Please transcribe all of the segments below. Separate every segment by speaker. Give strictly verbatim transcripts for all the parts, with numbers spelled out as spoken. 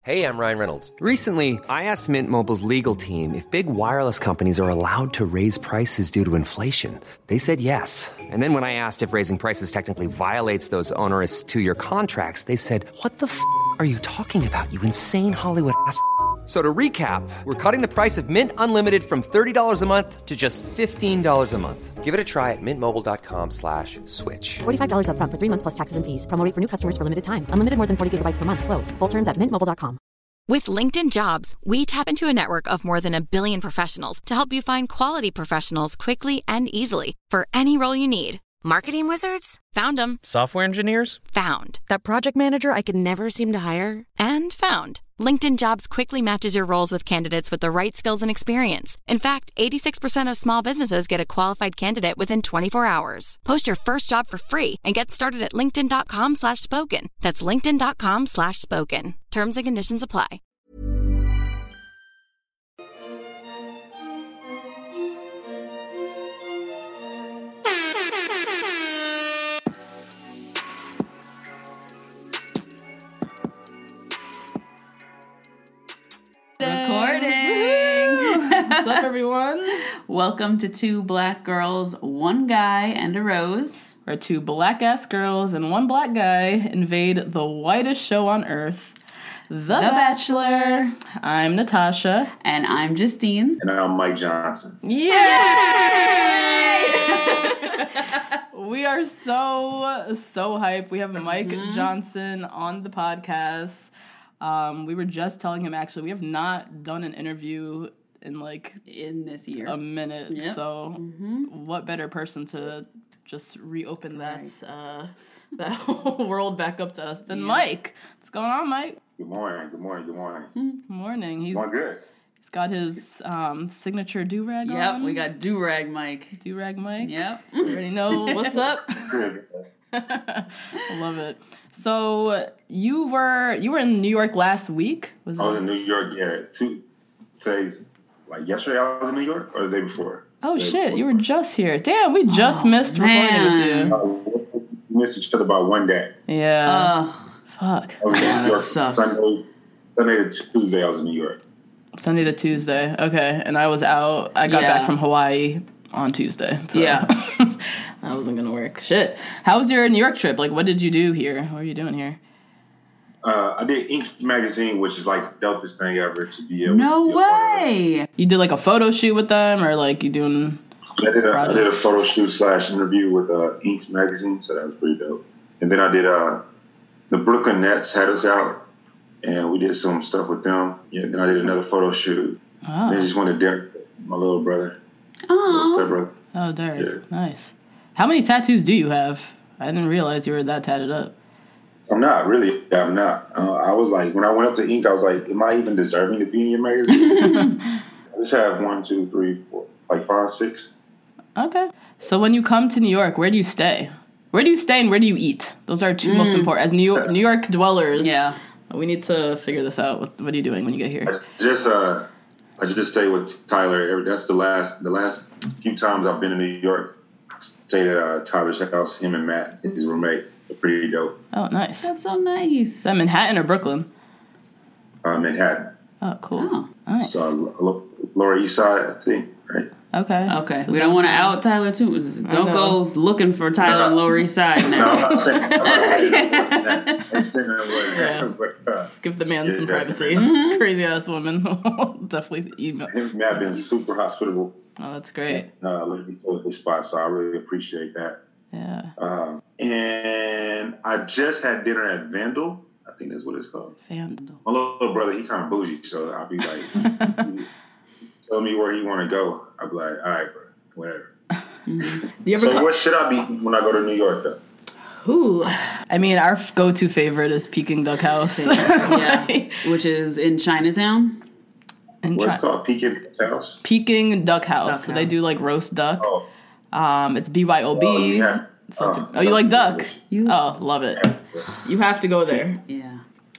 Speaker 1: Hey, I'm Ryan Reynolds.
Speaker 2: Recently, I asked Mint Mobile's legal team if big wireless companies are allowed to raise prices due to inflation. They said yes. And then when I asked if raising prices technically violates those onerous two-year contracts, they said, what the f*** are you talking about, you insane Hollywood ass f- So to recap, we're cutting the price of Mint Unlimited from thirty dollars a month to just fifteen dollars a month.
Speaker 1: Give it a try at mintmobile.com slash switch.
Speaker 3: forty-five dollars up front for three months plus taxes and fees. Promo rate for new customers for limited time. Unlimited more than forty gigabytes per month. Slows full terms at mint mobile dot com.
Speaker 4: With LinkedIn Jobs, we tap into a network of more than a billion professionals to help you find quality professionals quickly and easily for any role you need. Marketing wizards? Found them.
Speaker 5: Software engineers?
Speaker 4: Found. That project manager I could never seem to hire? And found. LinkedIn Jobs quickly matches your roles with candidates with the right skills and experience. In fact, eighty-six percent of small businesses get a qualified candidate within twenty-four hours. Post your first job for free and get started at linkedin.com slash spoken. That's linkedin.com slash spoken. Terms and conditions apply.
Speaker 6: Recording.
Speaker 7: What's up, everyone?
Speaker 6: Welcome to Two Black Girls, One Guy, and a Rose.
Speaker 7: Where two black-ass girls and one black guy invade the whitest show on earth, The,
Speaker 6: The Bachelor.
Speaker 7: I'm Natasha.
Speaker 6: And I'm Justine.
Speaker 8: And I'm Mike Johnson.
Speaker 7: Yay! We are so, so hyped. We have Mike mm-hmm. Johnson on the podcast. Um, we were just telling him, actually, we have not done an interview in, like,
Speaker 6: in this year.
Speaker 7: A minute.
Speaker 6: Yep.
Speaker 7: So
Speaker 6: mm-hmm.
Speaker 7: what better person to just reopen that
Speaker 6: right.
Speaker 7: uh, that whole world back up to us than
Speaker 6: yeah.
Speaker 7: Mike? What's going on, Mike?
Speaker 8: Good morning, good morning, good morning.
Speaker 7: Good morning. He's
Speaker 8: going good.
Speaker 7: He's got his um, signature do-rag
Speaker 6: yep,
Speaker 7: on.
Speaker 6: Yep, we got do-rag Mike.
Speaker 7: Do-rag Mike.
Speaker 6: Yep.
Speaker 7: You already know what's up. I love it. So you were you were in New York last week?
Speaker 8: Was I was it? in New York, yeah. Two today's like yesterday I was in New York or the day before?
Speaker 7: Oh
Speaker 8: day
Speaker 7: shit,
Speaker 8: before.
Speaker 7: you were just here. Damn, we just oh, missed
Speaker 6: man.
Speaker 7: recording with
Speaker 8: you. Uh, we missed each other by one day.
Speaker 7: Yeah. Uh, Fuck.
Speaker 8: I was in New York Sunday, Sunday to Tuesday I was in New York.
Speaker 7: Sunday to Tuesday. Okay. And I was out I got yeah. back from Hawaii on Tuesday. So.
Speaker 6: Yeah.
Speaker 7: That wasn't gonna work. Shit. How was your New York trip? Like, what did you do here? What were you doing here?
Speaker 8: Uh, I did Ink Magazine, which is like the dopest thing ever to be able
Speaker 6: no
Speaker 8: to be
Speaker 6: way.
Speaker 7: You did like a photo shoot with them, or like you doing?
Speaker 8: I did a, I did a photo shoot slash interview with uh, Ink Magazine, so that was pretty dope. And then I did uh, the Brooklyn Nets had us out, and we did some stuff with them. Yeah. Then I did another photo shoot. Oh. And I just went to dinner with my little brother.
Speaker 6: Oh.
Speaker 8: Step brother.
Speaker 7: Oh, Derek. Yeah. Nice. How many tattoos do you have? I didn't realize you were that tatted up.
Speaker 8: I'm not, really. I'm not. Uh, I was like, when I went up to Ink, I was like, am I even deserving to be in your magazine? I just have one, two, three, four, like five, six.
Speaker 7: Okay. So when you come to New York, where do you stay? Where do you stay and where do you eat? Those are two mm. most important. As New York, New York dwellers,
Speaker 6: yeah,
Speaker 7: we need to figure this out. What, what are you doing when you get here?
Speaker 8: I just, uh, I just stay with Tyler. That's the last, the last few times I've been in New York. Stayed at uh, Tyler's house, him and Matt, his roommate. They're pretty dope.
Speaker 7: Oh, nice.
Speaker 6: That's so nice.
Speaker 7: Is that Manhattan or Brooklyn?
Speaker 8: Uh, Manhattan.
Speaker 7: Oh, cool.
Speaker 6: Oh.
Speaker 7: Nice.
Speaker 8: So, Lower East Side, I think, right?
Speaker 7: Okay.
Speaker 6: Okay. So we don't want to out Tyler, too. Don't go looking for Tyler on Lower East Side now.
Speaker 8: No, I'm not saying, I'm not saying that.
Speaker 7: Yeah.
Speaker 8: But, uh,
Speaker 7: give the man
Speaker 8: yeah,
Speaker 7: some
Speaker 8: yeah.
Speaker 7: privacy.
Speaker 6: Mm-hmm.
Speaker 7: Crazy ass woman. Definitely email.
Speaker 8: Him and Matt been super hospitable.
Speaker 7: Oh, that's great.
Speaker 8: Uh, let me tell this spot, so I really appreciate that.
Speaker 7: Yeah.
Speaker 8: Um, and I just had dinner at Vandal. I think that's what it's called.
Speaker 7: Vandal.
Speaker 8: My little brother, he kind of bougie, so I'll be like, tell me where he want to go. I'll be like, all right, bro, whatever.
Speaker 7: Mm-hmm.
Speaker 8: So
Speaker 7: co-
Speaker 8: what should I be when I go to New York, though?
Speaker 7: Ooh. I mean, our go-to favorite is Peking Duck House.
Speaker 6: Yeah, which is in Chinatown.
Speaker 7: In
Speaker 8: What's
Speaker 7: Chi-
Speaker 8: called Peking Duck House?
Speaker 7: Peking Duck House.
Speaker 6: Duck
Speaker 7: so
Speaker 6: House.
Speaker 7: they do like roast duck.
Speaker 8: Oh.
Speaker 7: Um, it's B Y O B.
Speaker 8: Oh, yeah.
Speaker 7: So it's
Speaker 8: Oh,
Speaker 7: a, oh, you like duck?
Speaker 6: You,
Speaker 7: oh, love it. You have to go there.
Speaker 6: Yeah.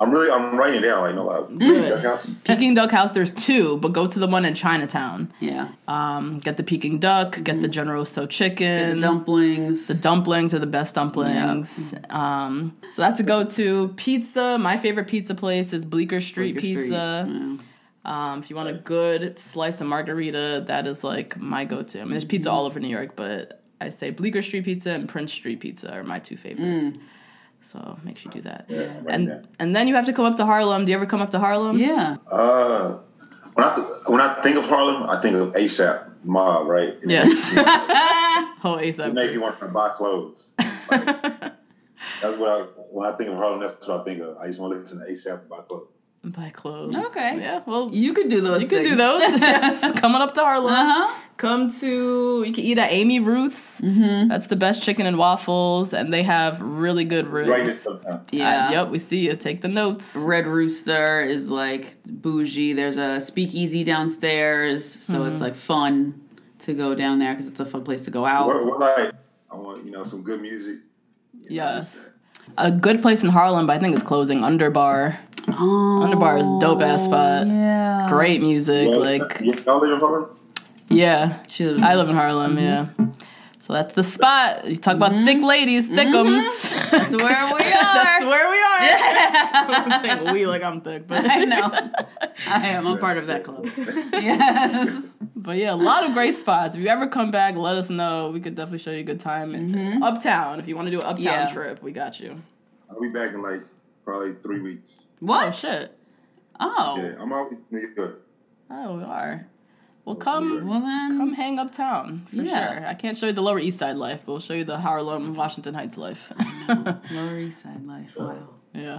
Speaker 8: I'm really, I'm writing it down. Like, no, like,
Speaker 7: Good.
Speaker 8: Duck House.
Speaker 7: Peking Duck House, there's two, but go to the one in Chinatown.
Speaker 6: Yeah.
Speaker 7: Um, get the Peking Duck, get the General Tso chicken.
Speaker 6: The dumplings.
Speaker 7: The dumplings are the best dumplings. Um, so that's a go-to. Pizza, my favorite pizza place is Bleecker Street
Speaker 6: Bleecker Street,
Speaker 7: Pizza.
Speaker 6: yeah.
Speaker 7: Um, if you want a good slice of margarita, that is like my go-to. I mean, there's pizza all over New York, but I say Bleecker Street Pizza and Prince Street Pizza are my two favorites.
Speaker 6: Mm.
Speaker 7: So make sure you do that.
Speaker 8: Yeah, right
Speaker 7: and
Speaker 8: now.
Speaker 7: and then you have to come up to Harlem. Do you ever come up to Harlem?
Speaker 6: Yeah.
Speaker 8: Uh, when I, when I think of Harlem, I think of ASAP Mob, right?
Speaker 7: Yes. Oh,
Speaker 8: It
Speaker 7: ASAP.
Speaker 8: make you want to buy clothes. Like, that's what I, when I think of Harlem, that's what I think of. I just want to listen to ASAP and buy clothes.
Speaker 7: Buy clothes.
Speaker 6: Okay.
Speaker 7: Yeah, well,
Speaker 6: You could do those
Speaker 7: you can
Speaker 6: things.
Speaker 7: do those. Yes. Coming up to Harlem.
Speaker 6: Uh-huh.
Speaker 7: Come to, you can eat at Amy Ruth's. Mm-hmm. That's the best chicken and waffles, and they have really good ribs.
Speaker 8: Write this stuff down.
Speaker 6: Yeah.
Speaker 7: Uh, yep, we see you. Take the notes.
Speaker 6: Red Rooster is like bougie. There's a speakeasy downstairs, so
Speaker 7: Mm-hmm.
Speaker 6: it's like fun to go down there because it's a fun place to go out.
Speaker 8: What, what like, I want, you know, some good music. You know,
Speaker 7: Yes. A good place in Harlem, but I think it's closing. Underbar.
Speaker 6: Oh,
Speaker 7: Underbar is a dope ass spot.
Speaker 6: yeah.
Speaker 7: Great music.
Speaker 8: Well,
Speaker 7: Like,
Speaker 8: y'all live in Harlem?
Speaker 7: yeah.
Speaker 6: She lives-
Speaker 7: I live in Harlem, yeah. So that's the spot. You talk about thick ladies, thickums.
Speaker 6: That's where we are.
Speaker 7: That's where we are. I'm saying we like I'm thick, but
Speaker 6: I know. I am. I'm part of that club. Yes.
Speaker 7: but yeah, a lot of great spots. If you ever come back, let us know. We could definitely show you a good time. And Uptown, if you want to do an uptown
Speaker 6: Yeah.
Speaker 7: trip, we got you.
Speaker 8: I'll be back in like probably three weeks.
Speaker 6: What?
Speaker 7: Oh shit.
Speaker 6: Oh.
Speaker 8: Yeah, I'm always in New York.
Speaker 7: Oh, we are. Well, come,
Speaker 6: Well then.
Speaker 7: come hang uptown for
Speaker 6: Yeah.
Speaker 7: sure. I can't show you the Lower East Side life, but we'll show you the Harlem, Washington Heights life.
Speaker 6: Lower East Side life. Wow.
Speaker 7: Yeah.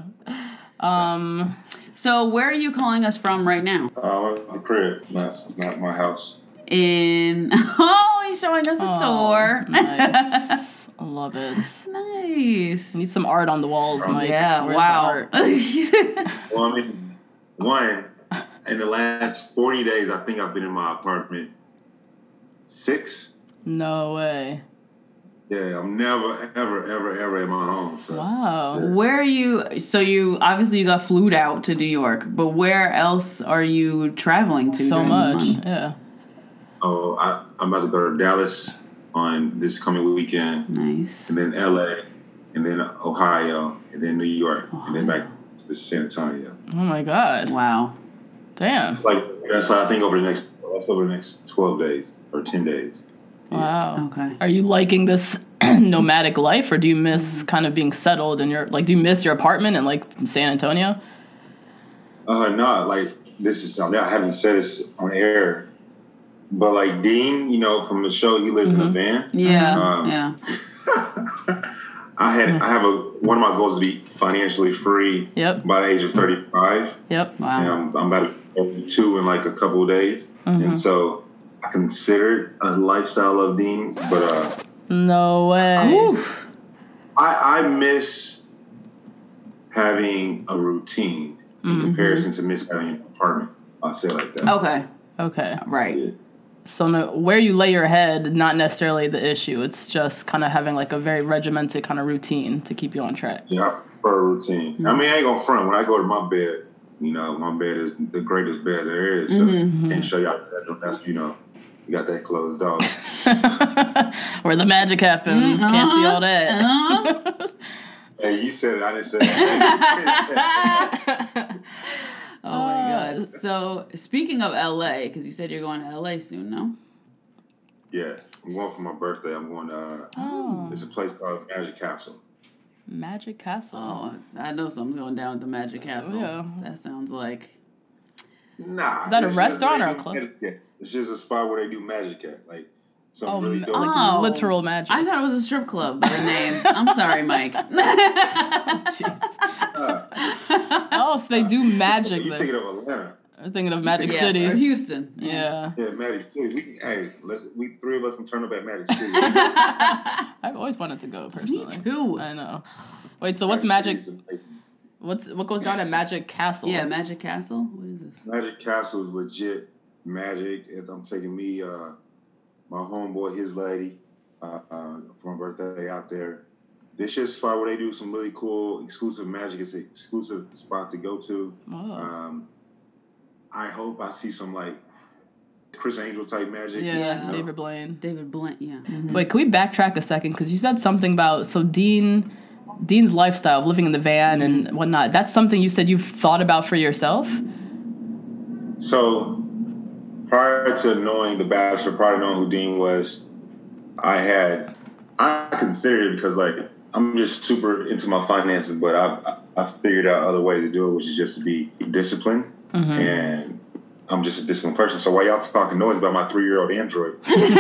Speaker 7: Um.
Speaker 6: So where are you calling us from right now?
Speaker 8: Uh, the crib, not, not my house.
Speaker 6: In oh, he's showing us a
Speaker 7: Oh,
Speaker 6: tour.
Speaker 7: Nice. I love it.
Speaker 6: Nice.
Speaker 7: Need some art on the walls, Mike.
Speaker 6: Yeah.
Speaker 7: Where's the
Speaker 6: Wow.
Speaker 7: art?
Speaker 8: Well, I mean, one, in the last forty days, I think I've been in my apartment six.
Speaker 7: No way.
Speaker 8: Yeah, I'm never, ever, ever, ever in my home. So.
Speaker 7: Wow.
Speaker 6: Where are you? So you obviously you got flued out to New York, but where else are you traveling to?
Speaker 7: So
Speaker 6: during the
Speaker 7: much.
Speaker 6: month?
Speaker 7: Yeah.
Speaker 8: Oh, I, I'm about to go to Dallas on this coming weekend,
Speaker 6: Nice.
Speaker 8: and then L A, and then Ohio, and then New York, and then back to San Antonio.
Speaker 7: Oh my God.
Speaker 6: Wow.
Speaker 7: Damn.
Speaker 8: Like that's what I think over the next that's over the next twelve days or ten days.
Speaker 7: Wow.
Speaker 6: Okay.
Speaker 7: Are you liking this nomadic life, or do you miss kind of being settled in your, like, do you miss your apartment in, like, San Antonio?
Speaker 8: Uh, no, like this is something I haven't said this on air, but like Dean, you know, from the show, he lives in a van.
Speaker 6: Yeah.
Speaker 8: Um,
Speaker 6: yeah.
Speaker 8: I had I have a one of my goals is to be financially free.
Speaker 7: Yep.
Speaker 8: By the age of thirty-five.
Speaker 7: Yep.
Speaker 6: Wow.
Speaker 8: And I'm, I'm about to be two in like a couple of days, and so I consider it a lifestyle of Dean's, but uh,
Speaker 7: No way.
Speaker 6: Oof.
Speaker 8: I I miss having a routine in comparison to miss having an apartment. I'll say it like that.
Speaker 6: Okay.
Speaker 7: Okay.
Speaker 6: Right.
Speaker 8: Yeah.
Speaker 7: So no, where you lay your head, not necessarily the issue. It's just kind of having like a very regimented kind of routine to keep you on track.
Speaker 8: Yeah, I prefer a routine. I mean, I ain't gonna front. When I go to my bed, you know, my bed is the greatest bed there is. So can't show y'all that. That's, you know, you got that closed off.
Speaker 7: Where the magic happens. Can't see all that.
Speaker 8: Hey, you said it. I didn't say it.
Speaker 6: Oh my God. So speaking of L A, because you said you're going to L A soon, no?
Speaker 8: Yeah, I'm going for my birthday. I'm going to, uh,
Speaker 7: Oh.
Speaker 8: it's a place called Magic Castle.
Speaker 7: Magic Castle.
Speaker 6: Oh, I know something's going down at the Magic Castle.
Speaker 7: Yeah.
Speaker 6: That sounds like.
Speaker 8: Nah.
Speaker 7: Is that a
Speaker 8: it's just
Speaker 7: restaurant
Speaker 8: where
Speaker 7: or
Speaker 8: they
Speaker 7: a
Speaker 8: do
Speaker 7: club?
Speaker 8: magic at. It's just a spot where they do magic at. Like, something
Speaker 7: Oh,
Speaker 8: really
Speaker 7: ma-
Speaker 8: dope.
Speaker 7: like
Speaker 6: Oh.
Speaker 7: literal magic.
Speaker 6: I thought it was a strip club by the name. I'm sorry, Mike.
Speaker 7: Oh, so they do magic
Speaker 8: you
Speaker 7: there.
Speaker 8: thinking of Atlanta.
Speaker 7: I'm thinking of Magic
Speaker 6: Yeah,
Speaker 7: City.
Speaker 6: or Houston.
Speaker 7: Yeah.
Speaker 8: Yeah, Magic City. We can, hey, let's, we three of us can turn up at Magic City.
Speaker 7: I've always wanted to go personally.
Speaker 6: Me too.
Speaker 7: I know. Wait, so what's magic?
Speaker 8: City's a-
Speaker 7: What's what goes down at Magic Castle?
Speaker 6: Yeah, Magic Castle. What is this?
Speaker 8: Magic Castle is legit magic. And I'm taking me, uh, my homeboy, his lady, uh, uh, for my birthday out there. this is a spot where they do some really cool exclusive magic. It's an exclusive spot to go to.
Speaker 7: Oh.
Speaker 8: Um, I hope I see some like Chris Angel type magic.
Speaker 7: Yeah,
Speaker 5: Yeah.
Speaker 7: David Blaine.
Speaker 5: David Blint, yeah.
Speaker 7: Wait, can we backtrack a second? Because you said something about, so Dean, Dean's lifestyle of living in the van and whatnot, that's something you said you've thought about for yourself?
Speaker 8: So prior to knowing The Bachelor, prior to knowing who Dean was, I had, I considered it because like, I'm just super into my finances, but I I figured out other ways to do it, which is just to be disciplined. Mm-hmm. And I'm just a disciplined person. So while y'all talking noise about my three-year-old Android,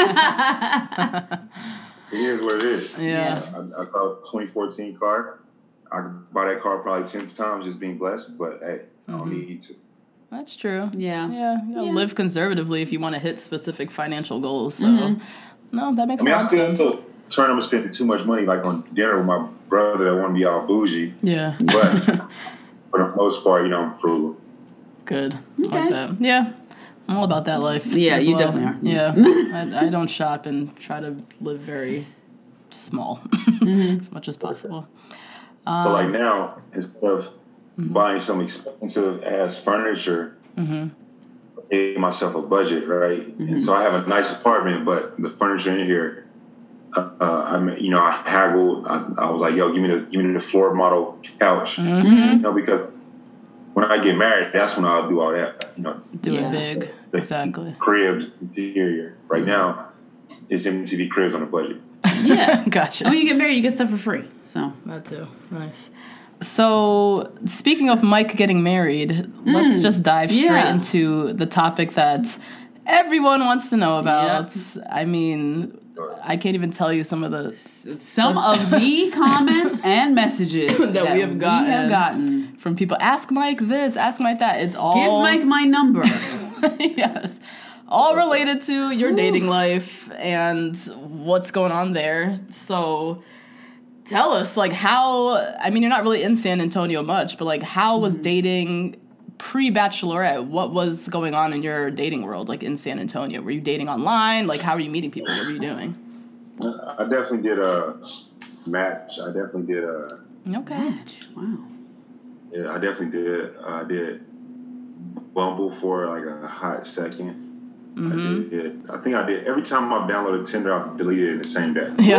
Speaker 8: it is what it is.
Speaker 7: Yeah.
Speaker 8: I, I got a twenty fourteen car. I could buy that car probably ten times just being blessed, but hey, I don't
Speaker 7: Mm-hmm.
Speaker 8: need to.
Speaker 7: That's true.
Speaker 5: Yeah.
Speaker 7: Yeah, you gotta
Speaker 5: Yeah.
Speaker 7: live conservatively if you want to hit specific financial goals. So,
Speaker 5: Mm-hmm.
Speaker 7: no, that makes
Speaker 8: I mean,
Speaker 7: a
Speaker 8: I
Speaker 7: lot of sense.
Speaker 8: still turn them to spend too much money, like on dinner with my brother that want to be all bougie.
Speaker 7: Yeah,
Speaker 8: But for the most part, you know, I'm frugal.
Speaker 7: good. I
Speaker 5: Okay.
Speaker 7: like that. Yeah, I'm all about that life.
Speaker 5: Yeah,
Speaker 7: as
Speaker 5: you
Speaker 7: well.
Speaker 5: definitely are.
Speaker 7: Yeah, I, I don't shop and try to live very small as much as possible.
Speaker 8: So like now, instead of buying some expensive ass furniture, I gave myself a budget, right? And so I have a nice apartment, but the furniture in here, uh, I mean, you know, I haggled. I, I was like, "Yo, give me the give me the floor model couch," you know, because when I get married, that's when I'll do all that, you know,
Speaker 7: Do
Speaker 5: Yeah.
Speaker 7: it big.
Speaker 8: the
Speaker 7: Exactly.
Speaker 8: cribs, interior. Right now, it's M T V Cribs on a budget.
Speaker 5: Yeah.
Speaker 7: Gotcha.
Speaker 5: And when you get married, you get stuff for free. So
Speaker 7: That too. Nice. So, speaking of Mike getting married,
Speaker 5: Mm.
Speaker 7: let's just dive straight
Speaker 5: Yeah.
Speaker 7: into the topic that everyone wants to know about.
Speaker 5: Yep.
Speaker 7: I mean, I can't even tell you some of the
Speaker 5: some of the comments and messages
Speaker 7: that we have gotten,
Speaker 5: we have gotten.
Speaker 7: from people. Ask Mike this, ask Mike that. It's all
Speaker 5: Give Mike my number.
Speaker 7: yes, all related to your dating life and what's going on there. So tell us, like, how, I mean, you're not really in San Antonio much, but like, how was dating pre-bachelorette? What was going on in your dating world, like in San Antonio? Were you dating online? Like, how were you meeting people? What were you doing?
Speaker 8: I definitely did a match. I definitely did a.
Speaker 7: Okay.
Speaker 5: Wow.
Speaker 8: Yeah, I definitely did. Uh, I did Bumble for like a hot 2nd
Speaker 7: Mm-hmm.
Speaker 8: I did. I think I did. Every time I downloaded Tinder, I deleted it in the same day.
Speaker 7: Yeah.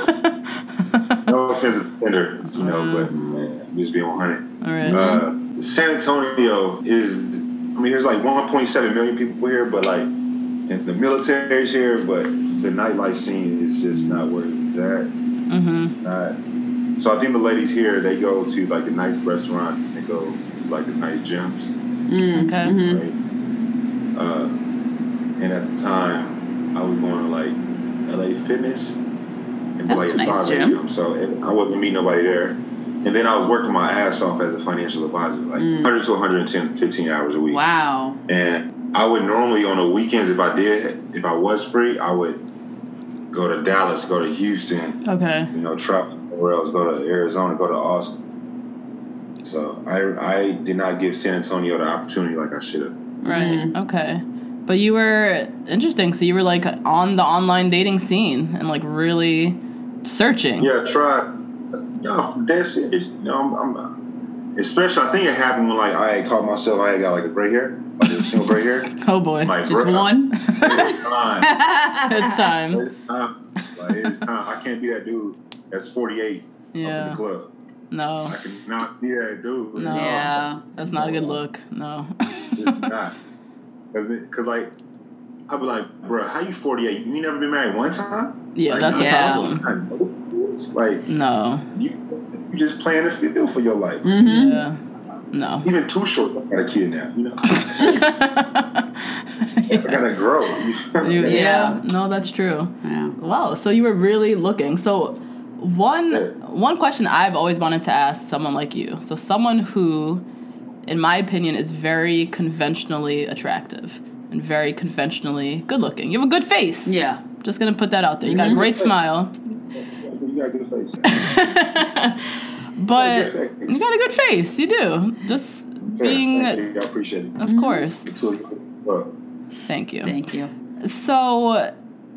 Speaker 8: No, no offense to Tinder, you know, but man, I'm just being one hundred.
Speaker 7: All right.
Speaker 8: Uh, San Antonio is, I mean, there's like one point seven million people here, but like, and the military's here, but the nightlife scene is just not where it's at.
Speaker 7: Mm-hmm.
Speaker 8: Not, so I think the ladies here, they go to like the nice restaurants, and they go to like the nice gyms,
Speaker 7: Okay.
Speaker 5: Mm-hmm.
Speaker 8: right? Uh, and at the time, I was going to like L A Fitness, and
Speaker 5: That's
Speaker 8: like
Speaker 5: a nice
Speaker 8: five
Speaker 5: gym.
Speaker 8: a.m. So it, I wasn't meeting nobody there. And then I was working my ass off as a financial advisor, like one hundred to one hundred ten, fifteen hours a week.
Speaker 5: Wow.
Speaker 8: And I would normally on the weekends, if I did, if I was free, I would go to Dallas, go to Houston,
Speaker 7: Okay.
Speaker 8: you know, travel somewhere else, go to Arizona, go to Austin. So I I did not give San Antonio the opportunity like I should have.
Speaker 7: Right. Okay. But you were interesting. So you were like on the online dating scene and like really searching.
Speaker 8: Yeah, try. No, dead serious. You know, I'm, I'm especially. I think it happened when like I had caught myself. I had got like a gray hair, like a single gray hair.
Speaker 7: Oh boy.
Speaker 8: Like,
Speaker 5: Just
Speaker 8: bruh,
Speaker 5: one.
Speaker 8: It's time.
Speaker 7: It's time.
Speaker 8: It's time. Like it's time. I can't be that dude that's forty-eight up in
Speaker 7: Yeah.
Speaker 8: the club.
Speaker 7: No.
Speaker 8: I cannot be that dude.
Speaker 7: No.
Speaker 5: Yeah.
Speaker 7: That's not a good look. No.
Speaker 8: It's not. Cause, it, Cause like, I'd be like, bro, how you forty-eight? You never been married one time?
Speaker 7: Yeah,
Speaker 8: Like,
Speaker 7: that's a
Speaker 5: Yeah.
Speaker 7: problem.
Speaker 8: It's like
Speaker 7: No.
Speaker 8: you, you just playing the field for your life.
Speaker 5: Mm-hmm.
Speaker 7: Yeah. No.
Speaker 8: Even too short, I got a kid now. You know, I gotta grow.
Speaker 7: You- yeah.
Speaker 5: Yeah.
Speaker 7: No, that's true.
Speaker 5: Yeah.
Speaker 7: Wow. So you were really looking. So one one question I've always wanted to ask someone like you. So someone who, in my opinion, is very conventionally attractive and very conventionally good looking. You have a good face.
Speaker 5: Yeah.
Speaker 7: Just gonna put that out there. You got a great smile.
Speaker 8: You got a good face.
Speaker 7: But
Speaker 8: Good face.
Speaker 7: you got a good face. You do. Just being,
Speaker 8: Thank you. I appreciate it.
Speaker 7: of course.
Speaker 8: Until you- well,
Speaker 7: Thank you.
Speaker 5: Thank you.
Speaker 7: So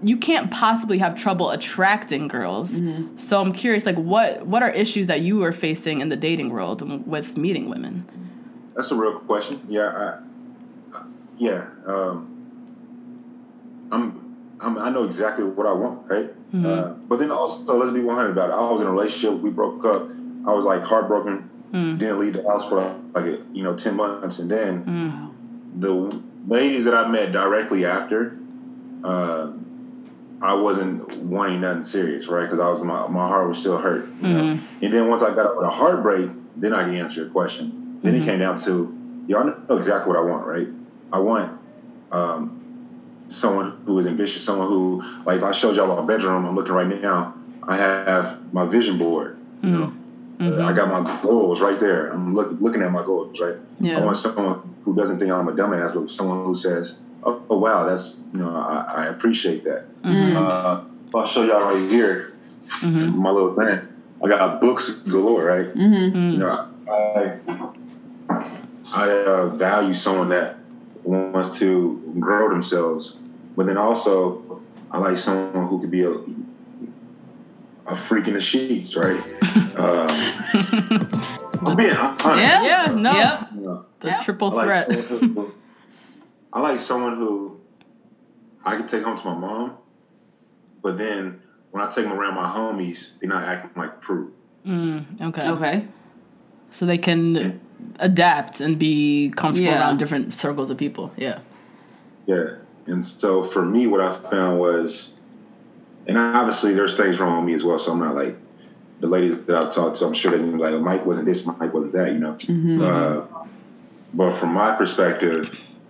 Speaker 7: you can't possibly have trouble attracting girls.
Speaker 6: Mm-hmm.
Speaker 7: So I'm curious, like, what what are issues that you are facing in the dating world with meeting women?
Speaker 8: That's a real question. Yeah, I, I, yeah. Um, I'm, I'm, I know exactly what I want, right? Mm-hmm. Uh, but then also, let's be one hundred about it. I was in a relationship. We broke up. I was like heartbroken. Mm. Didn't leave the house for like you know ten months, and then mm. the ladies that I met directly after, uh, I wasn't wanting nothing serious, right? Because I was my my heart was still hurt, you mm-hmm. know. And then once I got over the heartbreak, then I can answer your question. Then mm-hmm. it came down to, y'all know exactly what I want, right? I want um, someone who is ambitious, someone who, like, if I showed y'all my bedroom, I'm looking right now. I have my vision board, you mm-hmm. know. Mm-hmm. I got my goals right there. I'm look, looking at my goals, right? Yeah. I want someone who doesn't think I'm a dumbass, but someone who says, "Oh, oh wow, that's you know, I, I appreciate that." Mm-hmm. Uh, I'll show y'all right here, mm-hmm. my little thing. I got books galore, right? Mm-hmm. You know, I I uh, value someone that wants to grow themselves, but then also I like someone who could be a a freak in the sheets, right? uh, I'm being honest.
Speaker 7: Yeah, yeah, no, yep.
Speaker 8: You know,
Speaker 7: the
Speaker 8: yep.
Speaker 7: triple
Speaker 8: I like
Speaker 7: threat.
Speaker 8: Who, I like someone who I can take home to my mom, but then when I take them around my homies, they're not acting like prude.
Speaker 7: Mm, okay.
Speaker 6: Okay.
Speaker 7: So they can yeah. adapt and be comfortable
Speaker 6: yeah.
Speaker 7: around different circles of people. Yeah.
Speaker 8: Yeah. And so for me, what I found was, and obviously there's things wrong with me as well, so I'm not like the ladies that I've talked to, I'm sure they can be like, oh, Mike wasn't this, Mike wasn't that, you know. Mm-hmm. Uh, but from my perspective,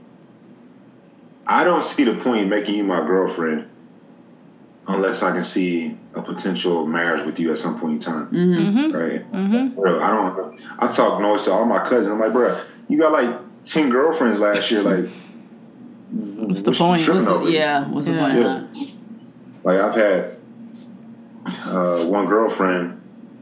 Speaker 8: I don't see the point in making you my girlfriend unless I can see a potential marriage with you at some point in time, mm-hmm. right? Mm-hmm. Bro, I don't. I talk noise to all my cousins. I'm like, bro, you got like ten girlfriends last year. Like,
Speaker 7: what's the point?
Speaker 6: What's the, yeah, what's the yeah. point? Yeah. Of that?
Speaker 8: Like I've had uh, one girlfriend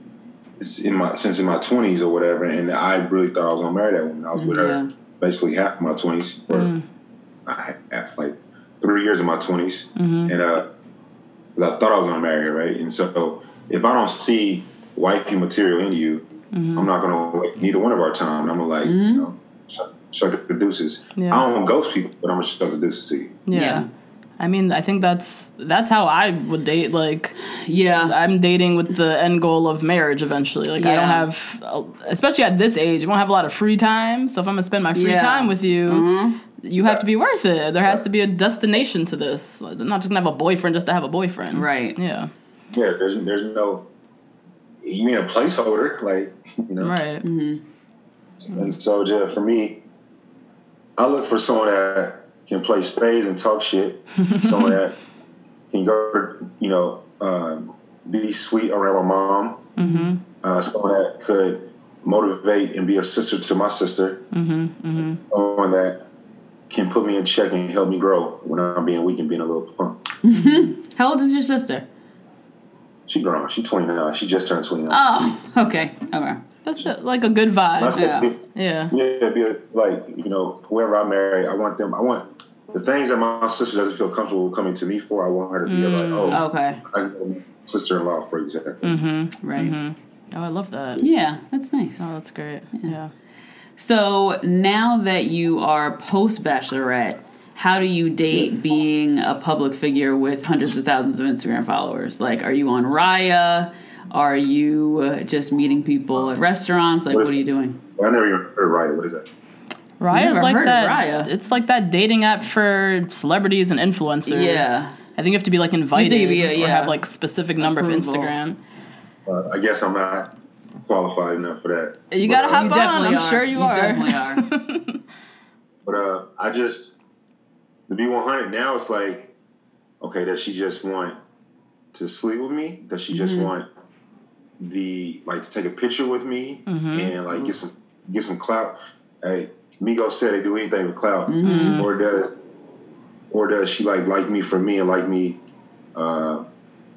Speaker 8: in my since in my twenties or whatever, and I really thought I was gonna marry that woman. I was with yeah. her basically half of my twenties, or mm. I half like three years of my twenties, mm-hmm. and uh. Because I thought I was going to marry her, right? And so if I don't see wifey material in you, mm-hmm. I'm not going to waste neither one of our time. I'm going to, like, mm-hmm. you know, shuck, shuck the deuces. Yeah. I don't want to ghost people, but I'm going to shuck the deuces to you.
Speaker 7: Yeah. yeah. I mean, I think that's that's how I would date. Like, yeah, I'm dating with the end goal of marriage eventually. Like, yeah. I don't have, especially at this age, I won't have a lot of free time. So if I'm going to spend my free yeah. time with you, mm-hmm. you have to be worth it. There has to be a destination to this. I'm not just going to have a boyfriend just to have a boyfriend.
Speaker 6: Right.
Speaker 7: Yeah.
Speaker 8: Yeah, there's there's no, you mean a placeholder, like, you know.
Speaker 7: Right.
Speaker 8: Mm-hmm. And so just for me, I look for someone that can play spades and talk shit. Someone that can go, you know, uh, be sweet around my mom. Mm-hmm. Uh, someone that could motivate and be a sister to my sister. Mm-hmm. Mm-hmm. Someone that can put me in check and help me grow when I'm being weak and being a little punk.
Speaker 6: Mm-hmm. How old is your sister?
Speaker 8: She grown. She's twenty-nine. She just turned twenty-nine.
Speaker 6: Oh, okay. Okay.
Speaker 7: That's a, like a good vibe.
Speaker 8: Yeah.
Speaker 7: Be, yeah.
Speaker 8: Yeah. Be a, like, you know, whoever I marry, I want them, I want the things that my sister doesn't feel comfortable coming to me for, I want her to be mm, like, oh,
Speaker 6: okay.
Speaker 8: I, sister-in-law, for example.
Speaker 7: Mm-hmm. Right. Mm-hmm. Oh, I love that.
Speaker 6: Yeah, that's nice.
Speaker 7: Oh, that's great. Yeah. yeah.
Speaker 6: So now that you are post-bachelorette, how do you date being a public figure with hundreds of thousands of Instagram followers? Like, are you on Raya? Are you uh, just meeting people at restaurants? Like, what, is, what are you doing?
Speaker 8: I never even heard of Raya. What is that?
Speaker 7: Raya is like that. Raya. It's like that dating app for celebrities and influencers.
Speaker 6: Yeah.
Speaker 7: I think you have to be like invited
Speaker 6: to be a, yeah.
Speaker 7: or have like specific number Approval. of Instagram.
Speaker 8: Uh, I guess I'm not qualified enough for that.
Speaker 7: You gotta
Speaker 8: but,
Speaker 7: hop
Speaker 6: uh,
Speaker 7: on. I'm
Speaker 6: are.
Speaker 7: sure you,
Speaker 6: you
Speaker 7: are.
Speaker 6: definitely are.
Speaker 8: But uh, I just, to be one hundred now, it's like, okay, does she just want to sleep with me? Does she just mm-hmm. want the, like, to take a picture with me mm-hmm. and, like, get some get some clout? Hey, Migos said they do anything with clout. Mm-hmm. Or does or does she, like, like me for me and like me, uh,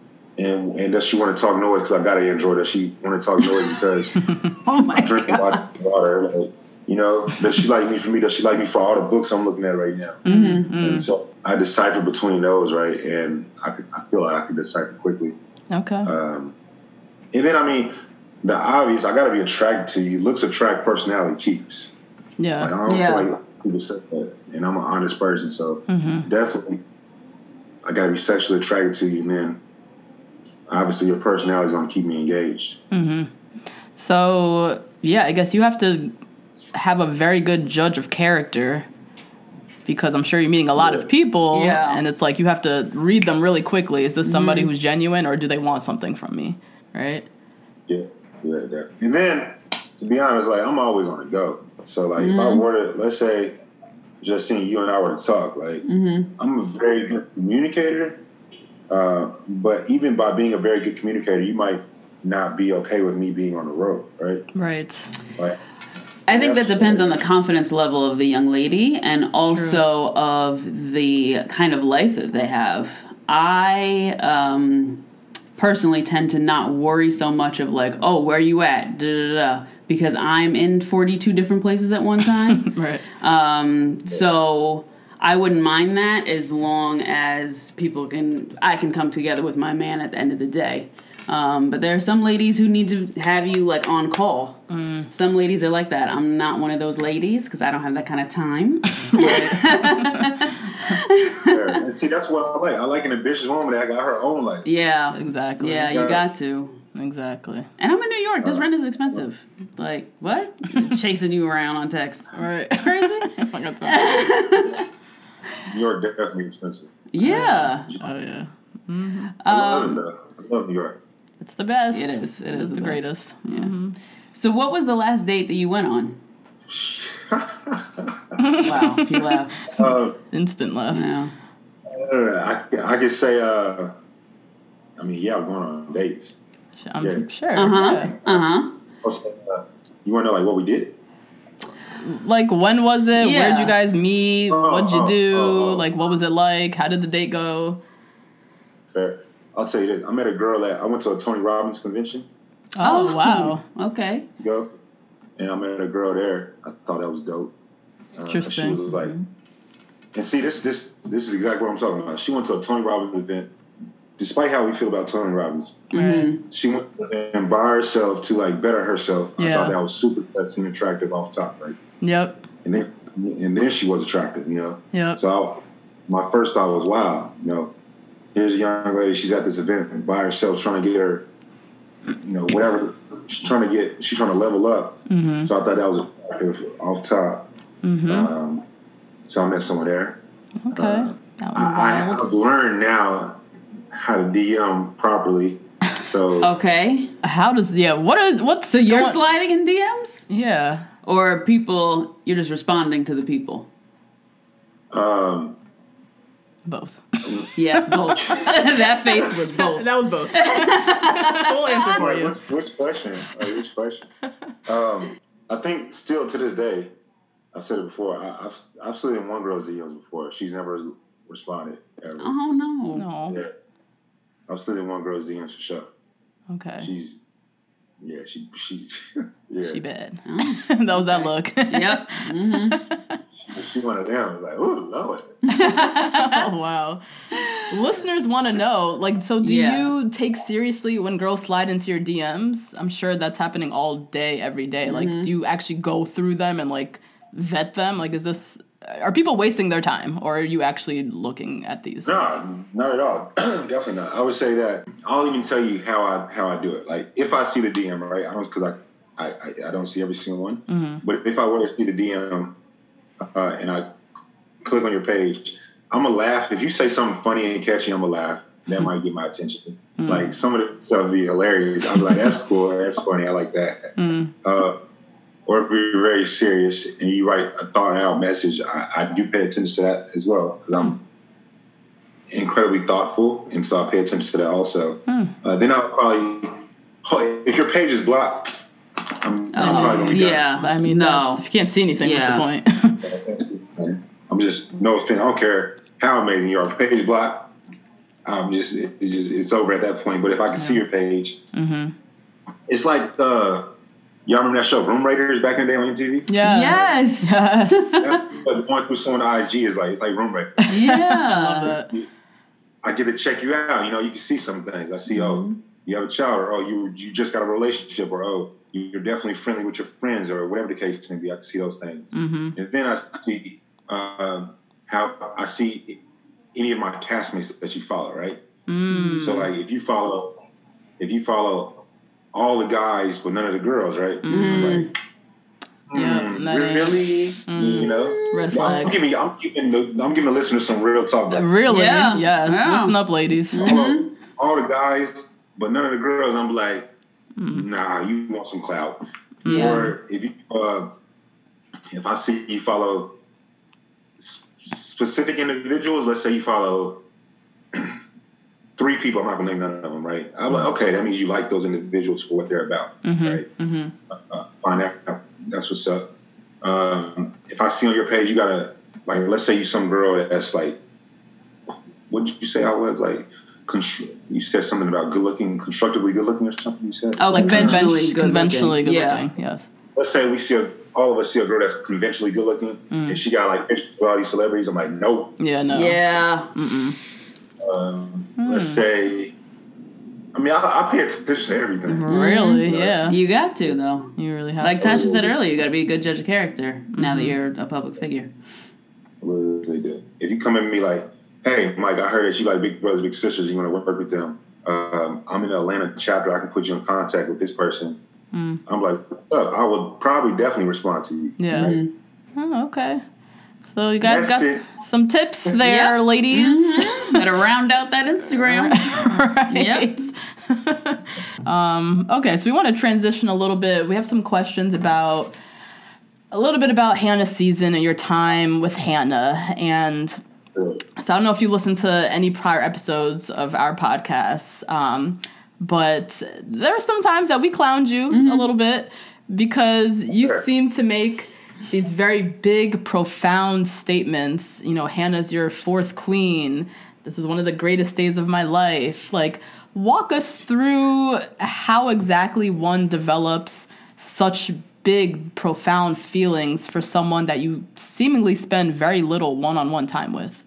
Speaker 8: and and does she want to talk noise because I got to enjoy? Does she want to talk noise because
Speaker 6: oh my
Speaker 8: I'm drinking
Speaker 6: God.
Speaker 8: lots of water? Like, You know, does she like me for me? Does she like me for all the books I'm looking at right now?
Speaker 6: Mm-hmm.
Speaker 8: And so I decipher between those, right? And I could, I feel like I can decipher quickly.
Speaker 7: Okay.
Speaker 8: Um, and then, I mean, the obvious, I got to be attracted to you. Looks attract, personality keeps.
Speaker 7: Yeah.
Speaker 8: Like, I don't
Speaker 6: Yeah.
Speaker 8: feel like people say that. And I'm an honest person, so
Speaker 7: Mm-hmm.
Speaker 8: definitely I got to be sexually attracted to you. And then, obviously, your personality is going to keep me engaged.
Speaker 7: Mm-hmm. So, yeah, I guess you have to have a very good judge of character because I'm sure you're meeting a lot
Speaker 8: Yeah.
Speaker 7: of people.
Speaker 6: Yeah.
Speaker 7: And it's like you have to read them really quickly. Is this somebody
Speaker 6: Mm-hmm.
Speaker 7: who's genuine or do they want something from me? Right?
Speaker 8: Yeah, yeah, definitely. And then, to be honest, like, I'm always on the go. So, like,
Speaker 6: Mm-hmm.
Speaker 8: if I were to, let's say, Justine, you and I were to talk, like,
Speaker 6: Mm-hmm.
Speaker 8: I'm a very good communicator. Uh, but even by being a very good communicator, you might not be okay with me being on the road, right?
Speaker 7: Right.
Speaker 8: Like,
Speaker 6: I think that
Speaker 8: Yes.
Speaker 6: depends on the confidence level of the young lady and also of the kind of life that they have. I um, personally tend to not worry so much of like, oh, where are you at? Da, da, da, because I'm in forty-two different places at one time.
Speaker 7: Right.
Speaker 6: Um, so I wouldn't mind that as long as people can, I can come together with my man at the end of the day. Um, but there are some ladies who need to have you like on call.
Speaker 7: Mm.
Speaker 6: Some ladies are like that. I'm not one of those ladies because I don't have that kind of time.
Speaker 8: fair. And see, that's what I like. I like an ambitious woman that got her own life.
Speaker 6: Yeah.
Speaker 7: Exactly.
Speaker 6: Yeah, you
Speaker 8: Yeah.
Speaker 6: got to.
Speaker 7: Exactly.
Speaker 6: And I'm in New York. This rent is expensive. Like, what? Chasing you around on text.
Speaker 7: Right.
Speaker 6: Crazy?
Speaker 7: I got time.
Speaker 8: New York definitely expensive.
Speaker 6: Yeah.
Speaker 7: Oh, yeah.
Speaker 8: I love it, though. I love New York.
Speaker 7: It's the best.
Speaker 6: It is. It
Speaker 7: It
Speaker 6: is
Speaker 7: is
Speaker 6: the
Speaker 7: the
Speaker 6: best.
Speaker 7: greatest.
Speaker 6: Yeah. So what was the last date that you went on? Wow, he laughs.
Speaker 8: Uh,
Speaker 7: Instant love.
Speaker 6: Yeah.
Speaker 8: I, I could say, uh, I mean, yeah, I'm going on dates.
Speaker 7: I'm
Speaker 8: Yeah.
Speaker 7: sure.
Speaker 6: Uh-huh.
Speaker 7: yeah.
Speaker 6: Uh-huh.
Speaker 8: Also, uh, you want to know, like, what we did?
Speaker 7: Like, when was it?
Speaker 6: Yeah.
Speaker 7: Where'd you guys meet?
Speaker 8: Oh,
Speaker 7: What'd you
Speaker 8: oh,
Speaker 7: do?
Speaker 8: oh, oh.
Speaker 7: Like, what was it like? How did the date go?
Speaker 8: Fair. I'll tell you this. I met a girl that I went to a Tony Robbins convention.
Speaker 7: Oh, wow.
Speaker 6: Okay.
Speaker 8: Go. And I met a girl there. I thought that was dope. Uh, She
Speaker 7: Interesting.
Speaker 8: was like, and see, this this this is exactly what I'm talking about. She went to a Tony Robbins event. Despite how we feel about Tony Robbins,
Speaker 7: Right.
Speaker 8: she went and by herself to like better herself. I
Speaker 7: Yeah.
Speaker 8: thought that was super sexy and attractive off top, right?
Speaker 7: Yep.
Speaker 8: And then and then she was attractive, you know.
Speaker 7: Yep.
Speaker 8: So I, my first thought was, wow, you know, here's a young lady. She's at this event by herself, trying to get her, you know, whatever. She's trying to get. She's trying to level up.
Speaker 7: Mm-hmm.
Speaker 8: So I thought that was attractive off top.
Speaker 7: Mm-hmm.
Speaker 8: Um, so I met someone there.
Speaker 7: Okay.
Speaker 8: Uh,
Speaker 7: That was
Speaker 8: I,
Speaker 7: wild.
Speaker 8: I've learned now how to D M properly. So
Speaker 6: Okay.
Speaker 7: How does, yeah, what is, what's,
Speaker 6: So you're
Speaker 7: going-
Speaker 6: sliding in D Ms?
Speaker 7: Yeah.
Speaker 6: Or people, you're just responding to the people?
Speaker 8: um,
Speaker 7: Both.
Speaker 6: Yeah, both. That face was both.
Speaker 7: That was both. We'll answer for
Speaker 8: Wait,
Speaker 7: you.
Speaker 8: which, which question? Uh, which question? Um, I think still to this day, I said it before. I, I've I've slid in one girl's D Ms before. She's never responded ever.
Speaker 6: Oh, no.
Speaker 7: No.
Speaker 8: Yeah, I've slid in one girl's D Ms for sure.
Speaker 7: Okay.
Speaker 8: She's yeah, she she yeah.
Speaker 7: She bad.
Speaker 6: Oh.
Speaker 7: That was that look.
Speaker 6: Yep. Mm-hmm.
Speaker 8: She one of them. Like, ooh, Lord.
Speaker 7: Oh, wow. Listeners want to know, like, so do
Speaker 6: Yeah.
Speaker 7: you take seriously when girls slide into your D Ms? I'm sure that's happening all day, every day. Like,
Speaker 6: Mm-hmm.
Speaker 7: do you actually go through them and, like, vet them? Like, is this, are people wasting their time, or are you actually looking at these?
Speaker 8: No, not at all. Definitely not. I would say that I'll even tell you how I how I do it. Like if I see the D M, right? I don't because I, I I I don't see every single one.
Speaker 7: Mm-hmm.
Speaker 8: But if I were to see the D M uh, and I click on your page, I'm gonna laugh. If you say something funny and catchy, I'm gonna laugh. That might get my attention.
Speaker 7: Mm-hmm.
Speaker 8: Like some of the stuff be hilarious. I'm like, that's cool. That's funny. I like that.
Speaker 7: Mm-hmm.
Speaker 8: Uh, or if you're very serious and you write a thought-out message, I, I do pay attention to that as well because I'm incredibly thoughtful, and so I pay attention to that also.
Speaker 7: Hmm.
Speaker 8: Uh, then I'll probably, if your page is blocked, I'm, I'm
Speaker 6: Oh,
Speaker 8: probably gonna be
Speaker 6: yeah.
Speaker 7: I mean,
Speaker 6: No.
Speaker 7: that's, if you can't see anything,
Speaker 6: Yeah.
Speaker 7: what's the point?
Speaker 8: done. I'm just no offense. I don't care how amazing your page blocked. I'm just it's just it's over at that point. But if I can see your page,
Speaker 7: Mm-hmm.
Speaker 8: it's like uh, Y'all remember that show, Room Raiders, back in the day on M T V?
Speaker 7: Yeah.
Speaker 6: Yes.
Speaker 7: Yes.
Speaker 8: Yeah, but going through someone on I G is like, it's like Room Raiders.
Speaker 6: Yeah.
Speaker 7: Love it.
Speaker 8: I get to check you out. You know, you can see some things. I see, mm-hmm. oh, you have a child, or oh, you you just got a relationship, or oh, you're definitely friendly with your friends, or whatever the case may be. I can see those things.
Speaker 7: Mm-hmm.
Speaker 8: And then I see uh, how I see any of my castmates that you follow, right?
Speaker 7: Mm.
Speaker 8: So, like, if you follow, if you follow all the guys but none of the girls, right?
Speaker 7: Mm.
Speaker 8: I'm like,
Speaker 7: yeah,
Speaker 8: mm, really? Mm. You know,
Speaker 7: red flag.
Speaker 8: I'm giving, I'm giving, the, I'm giving the listeners some real talk. Right?
Speaker 7: Really?
Speaker 6: Yeah.
Speaker 7: Yes.
Speaker 6: Yeah.
Speaker 7: Listen up, ladies.
Speaker 8: Mm-hmm. All, all the guys, but none of the girls. I'm like, mm. nah, you want some clout.
Speaker 6: Yeah.
Speaker 8: Or if you, uh, if I see you follow s- specific individuals, let's say you follow three people. I'm not gonna name none of them, right? I'm like, okay, that means you like those individuals for what they're about,
Speaker 7: mm-hmm.
Speaker 8: right?
Speaker 7: Mm-hmm.
Speaker 8: Uh, uh, find out. That's what's up. Um, if I see on your page, you gotta, like, let's say you some girl that's like, what did you say I was like? Constr- you said something about good looking, constructively good looking, or something. You said,
Speaker 6: oh, like conventionally
Speaker 7: conven-
Speaker 6: good
Speaker 7: conventionally good
Speaker 6: yeah.
Speaker 7: looking. Yes.
Speaker 8: Let's say we see a, all of us see a girl that's conventionally good looking, mm. and she got like pictures of all these celebrities. I'm like, nope.
Speaker 7: Yeah, no.
Speaker 6: Yeah.
Speaker 7: Mm-mm.
Speaker 8: Um, mm. Let's say, I mean, I, I pay attention to everything.
Speaker 7: Really?
Speaker 8: Mm.
Speaker 7: Yeah.
Speaker 6: You got to though.
Speaker 7: You really have.
Speaker 6: Like
Speaker 7: to.
Speaker 6: Tasha said earlier, you got to be a good judge of character. Mm-hmm. Now that you're a public figure.
Speaker 8: I really, really do. If you come at me like, hey, Mike, I heard that you like Big Brothers Big Sisters. You want to work with them? Um, I'm in the Atlanta chapter. I can put you in contact with this person. Mm. I'm like, oh, I would probably definitely respond to you.
Speaker 7: Yeah.
Speaker 8: Right?
Speaker 7: Mm-hmm. Oh, okay. So you guys
Speaker 8: That's
Speaker 7: got
Speaker 8: it.
Speaker 7: some tips there,
Speaker 6: yep.
Speaker 7: ladies.
Speaker 6: Mm-hmm. Gotta round out that Instagram.
Speaker 7: Right. Yep. um, okay, so we want to transition a little bit. We have some questions about a little bit about Hannah's season and your time with Hannah. And so I don't know if you listened to any prior episodes of our podcasts, um, but there are some times that we clowned you mm-hmm. a little bit because you
Speaker 8: sure.
Speaker 7: seem to make these very big, profound statements. You know, Hannah's your fourth queen. This is one of the greatest days of my life. Like, walk us through how exactly one develops such big, profound feelings for someone that you seemingly spend very little one-on-one time with.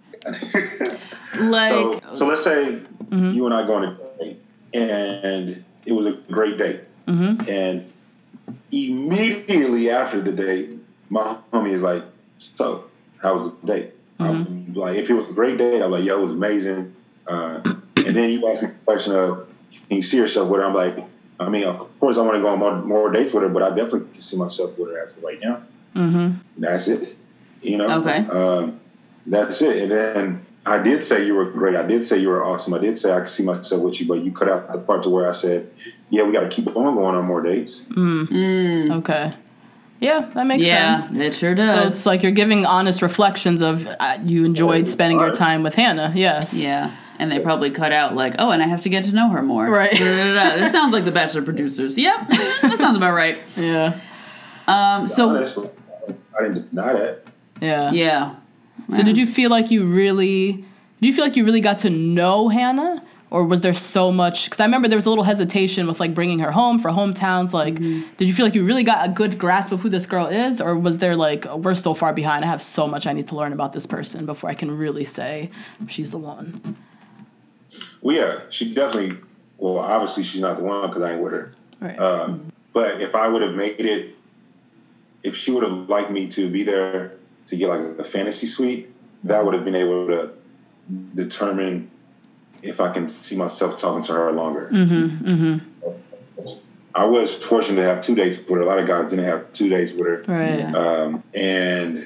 Speaker 7: Like,
Speaker 8: so, so let's say mm-hmm. you and I go on a date, and it was a great date. Mm-hmm. And immediately after the date, my homie is like, so, how was the date? Mm-hmm. Like, if it was a great date, I'm like, yo, it was amazing. Uh, and then you ask me the question of, can you see yourself with her? I'm like, I mean, of course, I want to go on more, more dates with her, but I definitely can see myself with her as of right now. Mm-hmm. That's it. You know?
Speaker 6: Okay.
Speaker 8: Um, that's it. And then I did say you were great. I did say you were awesome. I did say I could see myself with you, but you cut out the part to where I said, yeah, we got to keep on going on more dates.
Speaker 7: Mm. Mm. Okay. Yeah, that makes
Speaker 6: yeah,
Speaker 7: sense.
Speaker 6: Yeah, it sure does.
Speaker 7: So it's like you're giving honest reflections of uh, you enjoyed spending your time with Hannah. Yes.
Speaker 6: Yeah. And they probably cut out like, oh, and I have to get to know her more.
Speaker 7: Right.
Speaker 6: This sounds like the Bachelor producers. Yep. That sounds about right.
Speaker 7: Yeah.
Speaker 6: Um, so
Speaker 8: honestly, I didn't deny that.
Speaker 7: Yeah.
Speaker 6: Yeah.
Speaker 7: So yeah. Did you feel like you really, did you feel like you really got to know Hannah? Or was there so much, because I remember there was a little hesitation with like bringing her home for hometowns. Like, mm-hmm. did you feel like you really got a good grasp of who this girl is? Or was there like, oh, we're so far behind, I have so much I need to learn about this person before I can really say she's the one?
Speaker 8: Well, yeah, she definitely, well, obviously she's not the one because I ain't with her.
Speaker 7: Right.
Speaker 8: Uh, mm-hmm. But if I would have made it, if she would have liked me to be there to get like a fantasy suite, mm-hmm. that would have been able to determine if I can see myself talking to her longer. Mm-hmm, mm-hmm. I was fortunate to have two dates with her. A lot of guys didn't have two dates with her.
Speaker 7: Right.
Speaker 8: Um, and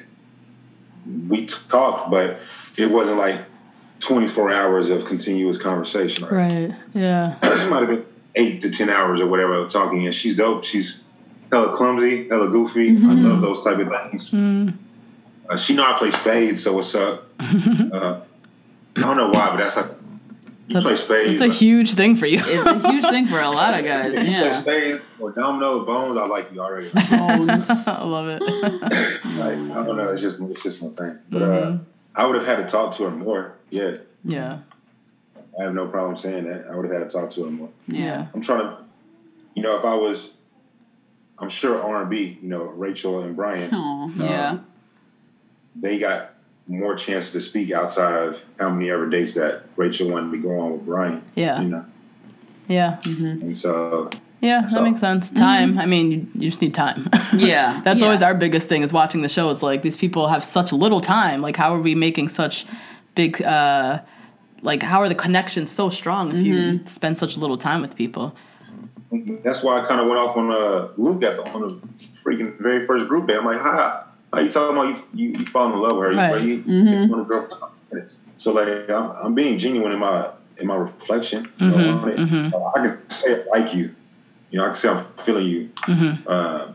Speaker 8: we talked, but it wasn't like twenty-four hours of continuous conversation.
Speaker 7: Right, right. Yeah.
Speaker 8: It might have been eight to ten hours or whatever of talking. And she's dope. She's hella clumsy, hella goofy. Mm-hmm. I love those type of things. Mm. Uh, she know I play spades, so what's up? uh, I don't know why, but that's like, you play spades.
Speaker 7: It's a like, huge thing for you.
Speaker 6: It's a huge thing for a lot of guys.
Speaker 8: If
Speaker 6: yeah.
Speaker 8: you play spades or dominoes, bones, I like you already.
Speaker 7: Bones. I love it.
Speaker 8: Like, I don't know. It's just it's just my thing. But mm-hmm. uh, I would have had to talk to her more. Yeah.
Speaker 7: Yeah.
Speaker 8: I have no problem saying that. I would have had to talk to her more.
Speaker 7: Yeah.
Speaker 8: I'm trying to, you know, if I was, I'm sure R and B, you know, Rachel and Brian,
Speaker 6: Oh,
Speaker 8: uh,
Speaker 6: yeah.
Speaker 8: they got more chance to speak outside of how many ever dates that Rachel wanted to go on with Brian.
Speaker 7: Yeah.
Speaker 8: You know?
Speaker 7: Yeah.
Speaker 8: And so...
Speaker 7: Yeah, that
Speaker 8: so,
Speaker 7: makes sense. Time. Mm-hmm. I mean, you, you just need time.
Speaker 6: Yeah.
Speaker 7: That's
Speaker 6: yeah.
Speaker 7: always our biggest thing is watching the show. It's like these people have such little time. Like, how are we making such big, uh, like, how are the connections so strong if mm-hmm. you spend such little time with people?
Speaker 8: That's why I kind of went off on uh, Luke at the, on the freaking very first group date. I'm like, how, how you talking about you, you, you fall in love with her?
Speaker 7: Right.
Speaker 8: You,
Speaker 7: mm-hmm.
Speaker 8: you want a girl for minutes. So, like, I'm, I'm being genuine in my in my reflection. You
Speaker 7: mm-hmm.
Speaker 8: know, on it.
Speaker 7: Mm-hmm.
Speaker 8: Uh, I can say it like you. You know, I can say I'm feeling you.
Speaker 7: Mm-hmm.
Speaker 8: Uh,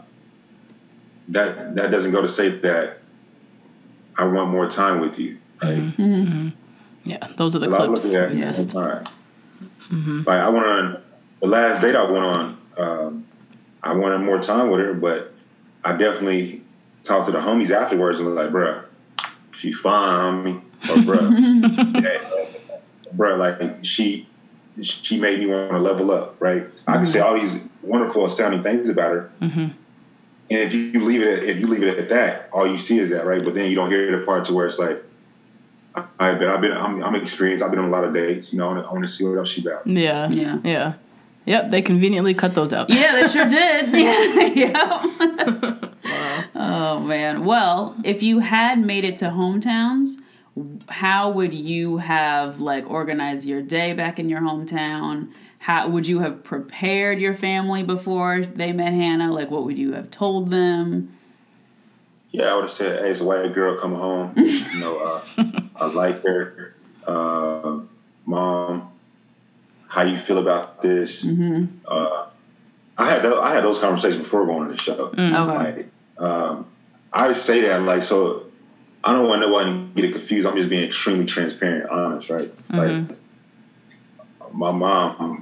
Speaker 8: that that doesn't go to say that I want more time with you. Right?
Speaker 7: Mm-hmm. Yeah, those are the
Speaker 8: clips. I
Speaker 7: clips.
Speaker 8: was looking at
Speaker 7: we missed.
Speaker 8: time. Mm-hmm. Like, I went on, the last date I went on, um, I wanted more time with her, but I definitely talked to the homies afterwards and was like, bruh, she fine, homie. Or bruh, yeah, bruh, like, she she made me want to level up, right? Mm-hmm. I can say all these wonderful, astounding things about her. Mm-hmm. And if you leave it, if you leave it at that, all you see is that, right? But then you don't hear the part to where it's like, I've been, I've been, I'm, I'm experienced. I've been on a lot of dates. You know, I want to see what else she about.
Speaker 7: Yeah, yeah, yeah. Yep, they conveniently cut those out.
Speaker 6: Yeah, they sure did. Yeah. Wow. Oh man. Well, if you had made it to hometowns, how would you have like organized your day back in your hometown? How would you have prepared your family before they met Hannah? Like, what would you have told them?
Speaker 8: Yeah, I would have said, "Hey, it's a white girl coming home. You know, uh, I like her. Uh, Mom, how you feel about this?" Mm-hmm. Uh, I had those, I had those conversations before going to the show.
Speaker 6: Mm, okay.
Speaker 8: Like, um, I say that like so. I don't want nobody to get it confused. I'm just being extremely transparent, honest, right? Mm-hmm. Like my mom.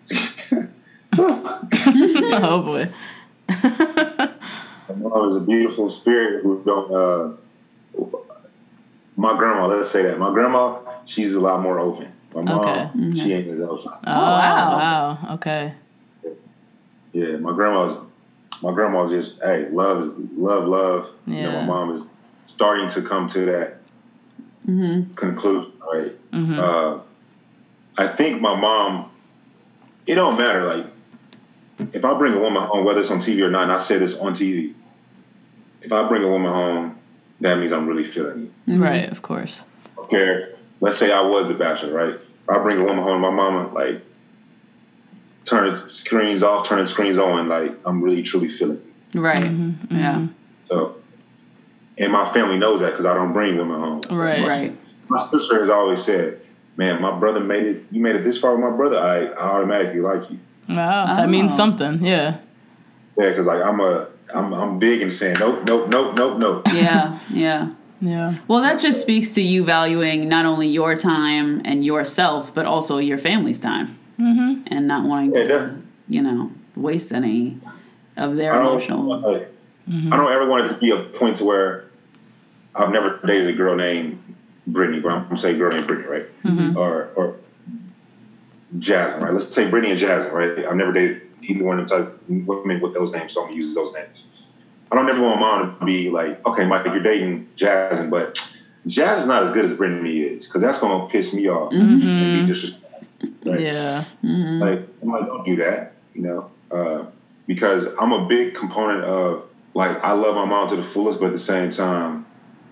Speaker 7: Oh boy.
Speaker 8: My mom is a beautiful spirit who don't. Uh, my grandma, let's say that. My grandma, she's a lot more open. My mom,
Speaker 7: okay. mm-hmm.
Speaker 8: she ain't as open.
Speaker 7: Oh wow! Wow. Okay.
Speaker 8: Yeah, my grandma's. My grandma's just hey, love is love, love.
Speaker 7: Yeah.
Speaker 8: You know, my mom is starting to come to that mm-hmm. conclusion, right? Mm-hmm. Uh, I think my mom. It don't matter, like. If I bring a woman home, whether it's on T V or not, and I say this on T V, if I bring a woman home, that means I'm really feeling you.
Speaker 7: Right, of course.
Speaker 8: Okay, let's say I was the bachelor, right? If I bring a woman home, my mama, like, turn the screens off, turn the screens on, like, I'm really, truly feeling you.
Speaker 6: Right, mm-hmm. yeah.
Speaker 8: So, and my family knows that because I don't bring women home.
Speaker 7: Right,
Speaker 8: my,
Speaker 7: right.
Speaker 8: My sister has always said, man, my brother made it, you made it this far with my brother, I, I automatically like you.
Speaker 7: Wow, that oh. means something. Yeah.
Speaker 8: Yeah, because like I'm a, I'm, I'm big in saying nope, nope, nope, nope, nope.
Speaker 6: Yeah, yeah,
Speaker 7: yeah.
Speaker 6: Well, that just speaks to you valuing not only your time and yourself, but also your family's time, mm-hmm. and not wanting yeah, to, definitely. you know, waste any of their
Speaker 8: I
Speaker 6: emotional.
Speaker 8: Like, mm-hmm. I don't ever want it to be a point to where I've never dated a girl named Brittany, but I'm gonna say girl named Brittany, right? Mm-hmm. Or or. Jasmine, right? Let's say Brittany and Jasmine, right? I've never dated either one of them type of women with those names, so I'm gonna use those names. I don't ever want my mom to be like, okay, Mike, you're dating Jasmine, but Jasmine's not as good as Brittany is, because that's gonna piss me off mm-hmm. and be disrespectful. Right? Yeah. Mm-hmm. Like, I'm like, don't do that, you know? Uh, because I'm a big component of, like, I love my mom to the fullest, but at the same time,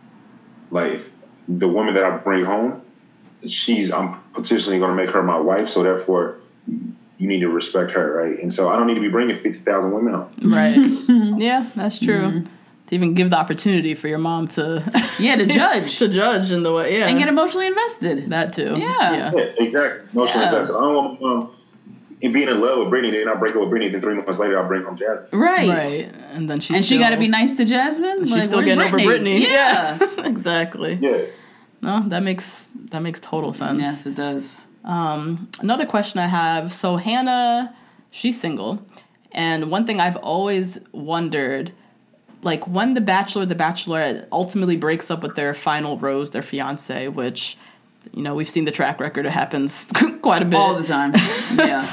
Speaker 8: like, the woman that I bring home, she's, I'm potentially going to make her my wife, so therefore you need to respect her, right? And so I don't need to be bringing fifty thousand women home.
Speaker 7: Right. Yeah, that's true. Mm-hmm. To even give the opportunity for your mom to...
Speaker 6: Yeah, to judge.
Speaker 7: to judge in the way, yeah.
Speaker 6: And get emotionally invested.
Speaker 7: That too.
Speaker 6: Yeah.
Speaker 7: Yeah,
Speaker 8: yeah exactly. Emotionally yeah. invested. I don't want my mom being in love with Brittany, then I break up with Brittany, then three months later I bring home Jasmine.
Speaker 6: Right.
Speaker 7: Right. And then she's
Speaker 6: And
Speaker 7: still,
Speaker 6: she got to be nice to Jasmine?
Speaker 7: She's
Speaker 6: like,
Speaker 7: still getting
Speaker 6: Brittany?
Speaker 7: over Brittany.
Speaker 6: Yeah.
Speaker 7: yeah. Exactly.
Speaker 8: Yeah.
Speaker 7: No, that makes that makes total sense.
Speaker 6: Yes, it does.
Speaker 7: Um, another question I have. So Hannah, she's single. And one thing I've always wondered, like when the Bachelor, the Bachelorette ultimately breaks up with their final rose, their fiance, which, you know, we've seen the track record. It happens quite a bit.
Speaker 6: All the time. Yeah.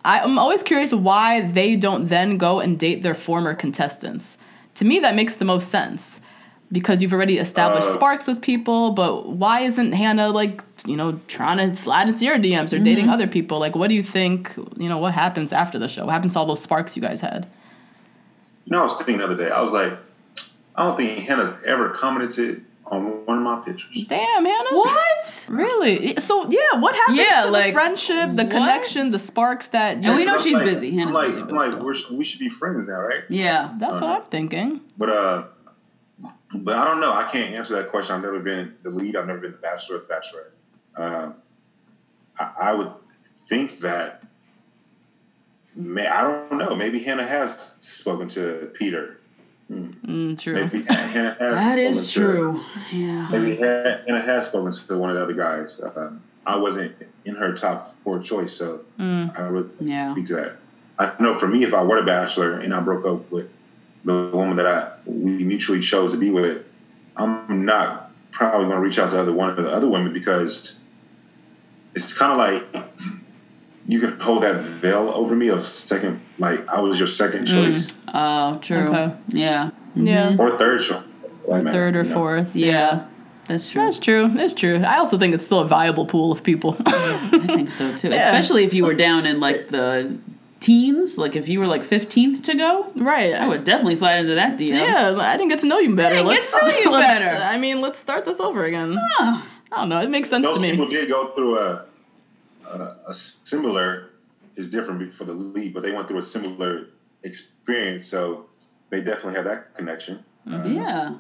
Speaker 7: I'm always curious why they don't then go and date their former contestants. To me, that makes the most sense because you've already established
Speaker 8: Uh,
Speaker 7: sparks with people. But why isn't Hannah like you know trying to slide into your D Ms or dating other people? Like, what do you think? You know, what happens after the show? What happens to all those sparks you guys had?
Speaker 8: You know, I was thinking the other day. I was like, I don't think Hannah's ever commented on one of my pictures.
Speaker 7: Damn, Hannah.
Speaker 6: What?
Speaker 7: Really? So yeah, what happens
Speaker 6: Yeah,
Speaker 7: to
Speaker 6: like,
Speaker 7: the friendship, the
Speaker 6: what?
Speaker 7: connection, the sparks that?
Speaker 6: And we know
Speaker 8: I'm
Speaker 6: she's
Speaker 8: like-
Speaker 6: busy. Hannah's
Speaker 8: I'm like,
Speaker 6: busy,
Speaker 8: I'm
Speaker 6: but
Speaker 8: like
Speaker 6: still.
Speaker 8: we're, we should be friends now, right?
Speaker 6: Yeah.
Speaker 7: That's what I'm thinking.
Speaker 8: But uh, but I don't know. I can't answer that question. I've never been the lead. I've never been the bachelor or the bachelorette. Um, I, I would think that. May, I don't know. Maybe Hannah has spoken to Peter.
Speaker 7: Mm, true.
Speaker 8: Maybe Hannah has.
Speaker 6: That is
Speaker 8: spoken to-
Speaker 6: true. Yeah.
Speaker 8: Maybe Hannah has spoken to one of the other guys. Um, I wasn't in her top four choice, so I would
Speaker 6: Yeah.
Speaker 8: speak to that. I know for me, if I were a bachelor and I broke up with the woman that I we mutually chose to be with, I'm not probably going to reach out to other one of the other women because it's kind of like you can hold that veil over me of second, like I was your second choice
Speaker 6: Oh, true.
Speaker 7: Okay.
Speaker 6: Yeah.
Speaker 7: Yeah.
Speaker 8: or third choice, like,
Speaker 7: Third or
Speaker 8: you know.
Speaker 7: fourth.
Speaker 6: Yeah. That's true.
Speaker 7: That's true. That's true. I also think it's still a viable pool of people.
Speaker 6: I think so too. Especially if you were down in like the teens, like if you were like fifteenth to go,
Speaker 7: right.
Speaker 6: I would definitely slide into that D M.
Speaker 7: Yeah, I didn't get to know you better.
Speaker 6: I didn't get to know you
Speaker 7: let's-
Speaker 6: better.
Speaker 7: I mean, let's start this over again. I don't know. It makes sense
Speaker 8: Those
Speaker 7: to
Speaker 8: people
Speaker 7: me.
Speaker 8: did go through a, a a similar is different for the lead, but they went through a similar experience, so they definitely have that connection. Uh,
Speaker 6: Yeah.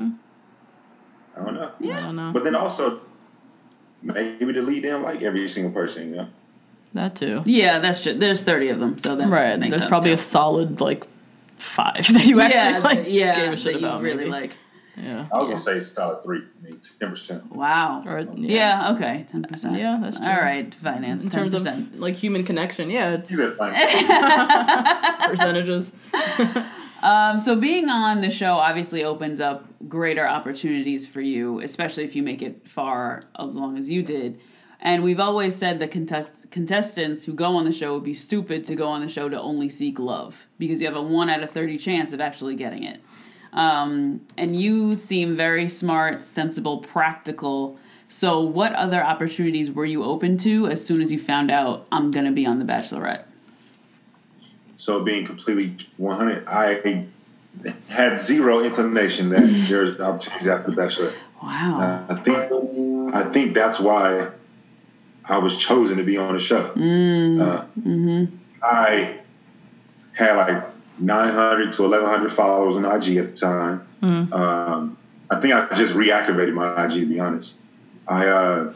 Speaker 8: I don't know.
Speaker 7: I don't know.
Speaker 8: But then also, maybe the lead didn't like every single person, you know?
Speaker 7: That too.
Speaker 6: Yeah, that's true. There's thirty of them, so that
Speaker 7: Right.
Speaker 6: makes
Speaker 7: There's
Speaker 6: sense,
Speaker 7: probably
Speaker 6: yeah.
Speaker 7: a solid like five that you actually
Speaker 6: yeah,
Speaker 7: like
Speaker 6: yeah,
Speaker 7: gave a shit
Speaker 6: that you
Speaker 7: about.
Speaker 6: really
Speaker 7: maybe.
Speaker 6: like.
Speaker 7: Yeah.
Speaker 8: I was going to say solid three, maybe ten percent.
Speaker 6: Wow.
Speaker 7: Or, yeah.
Speaker 6: yeah. Okay. Ten percent.
Speaker 7: Yeah, that's true.
Speaker 6: All right. Finance.
Speaker 7: In terms
Speaker 6: ten percent.
Speaker 7: of like human connection, yeah, it's
Speaker 8: You said fine.
Speaker 7: percentages.
Speaker 6: Um, so being on the show obviously opens up greater opportunities for you, especially if you make it far as long as you did. And we've always said that contest- contestants who go on the show would be stupid to go on the show to only seek love because you have a one out of thirty chance of actually getting it. Um, and you seem very smart, sensible, practical. So what other opportunities were you open to as soon as you found out I'm going to be on The Bachelorette?
Speaker 8: So being completely one hundred, I had zero inclination that there's opportunities after the Bachelor.
Speaker 6: Wow.
Speaker 8: Uh, I think I think that's why I was chosen to be on the show.
Speaker 6: Mm.
Speaker 8: Uh, mm-hmm. I had like nine hundred to eleven hundred followers on I G at the time.
Speaker 7: Mm.
Speaker 8: Um, I think I just reactivated my I G, to be honest. I uh,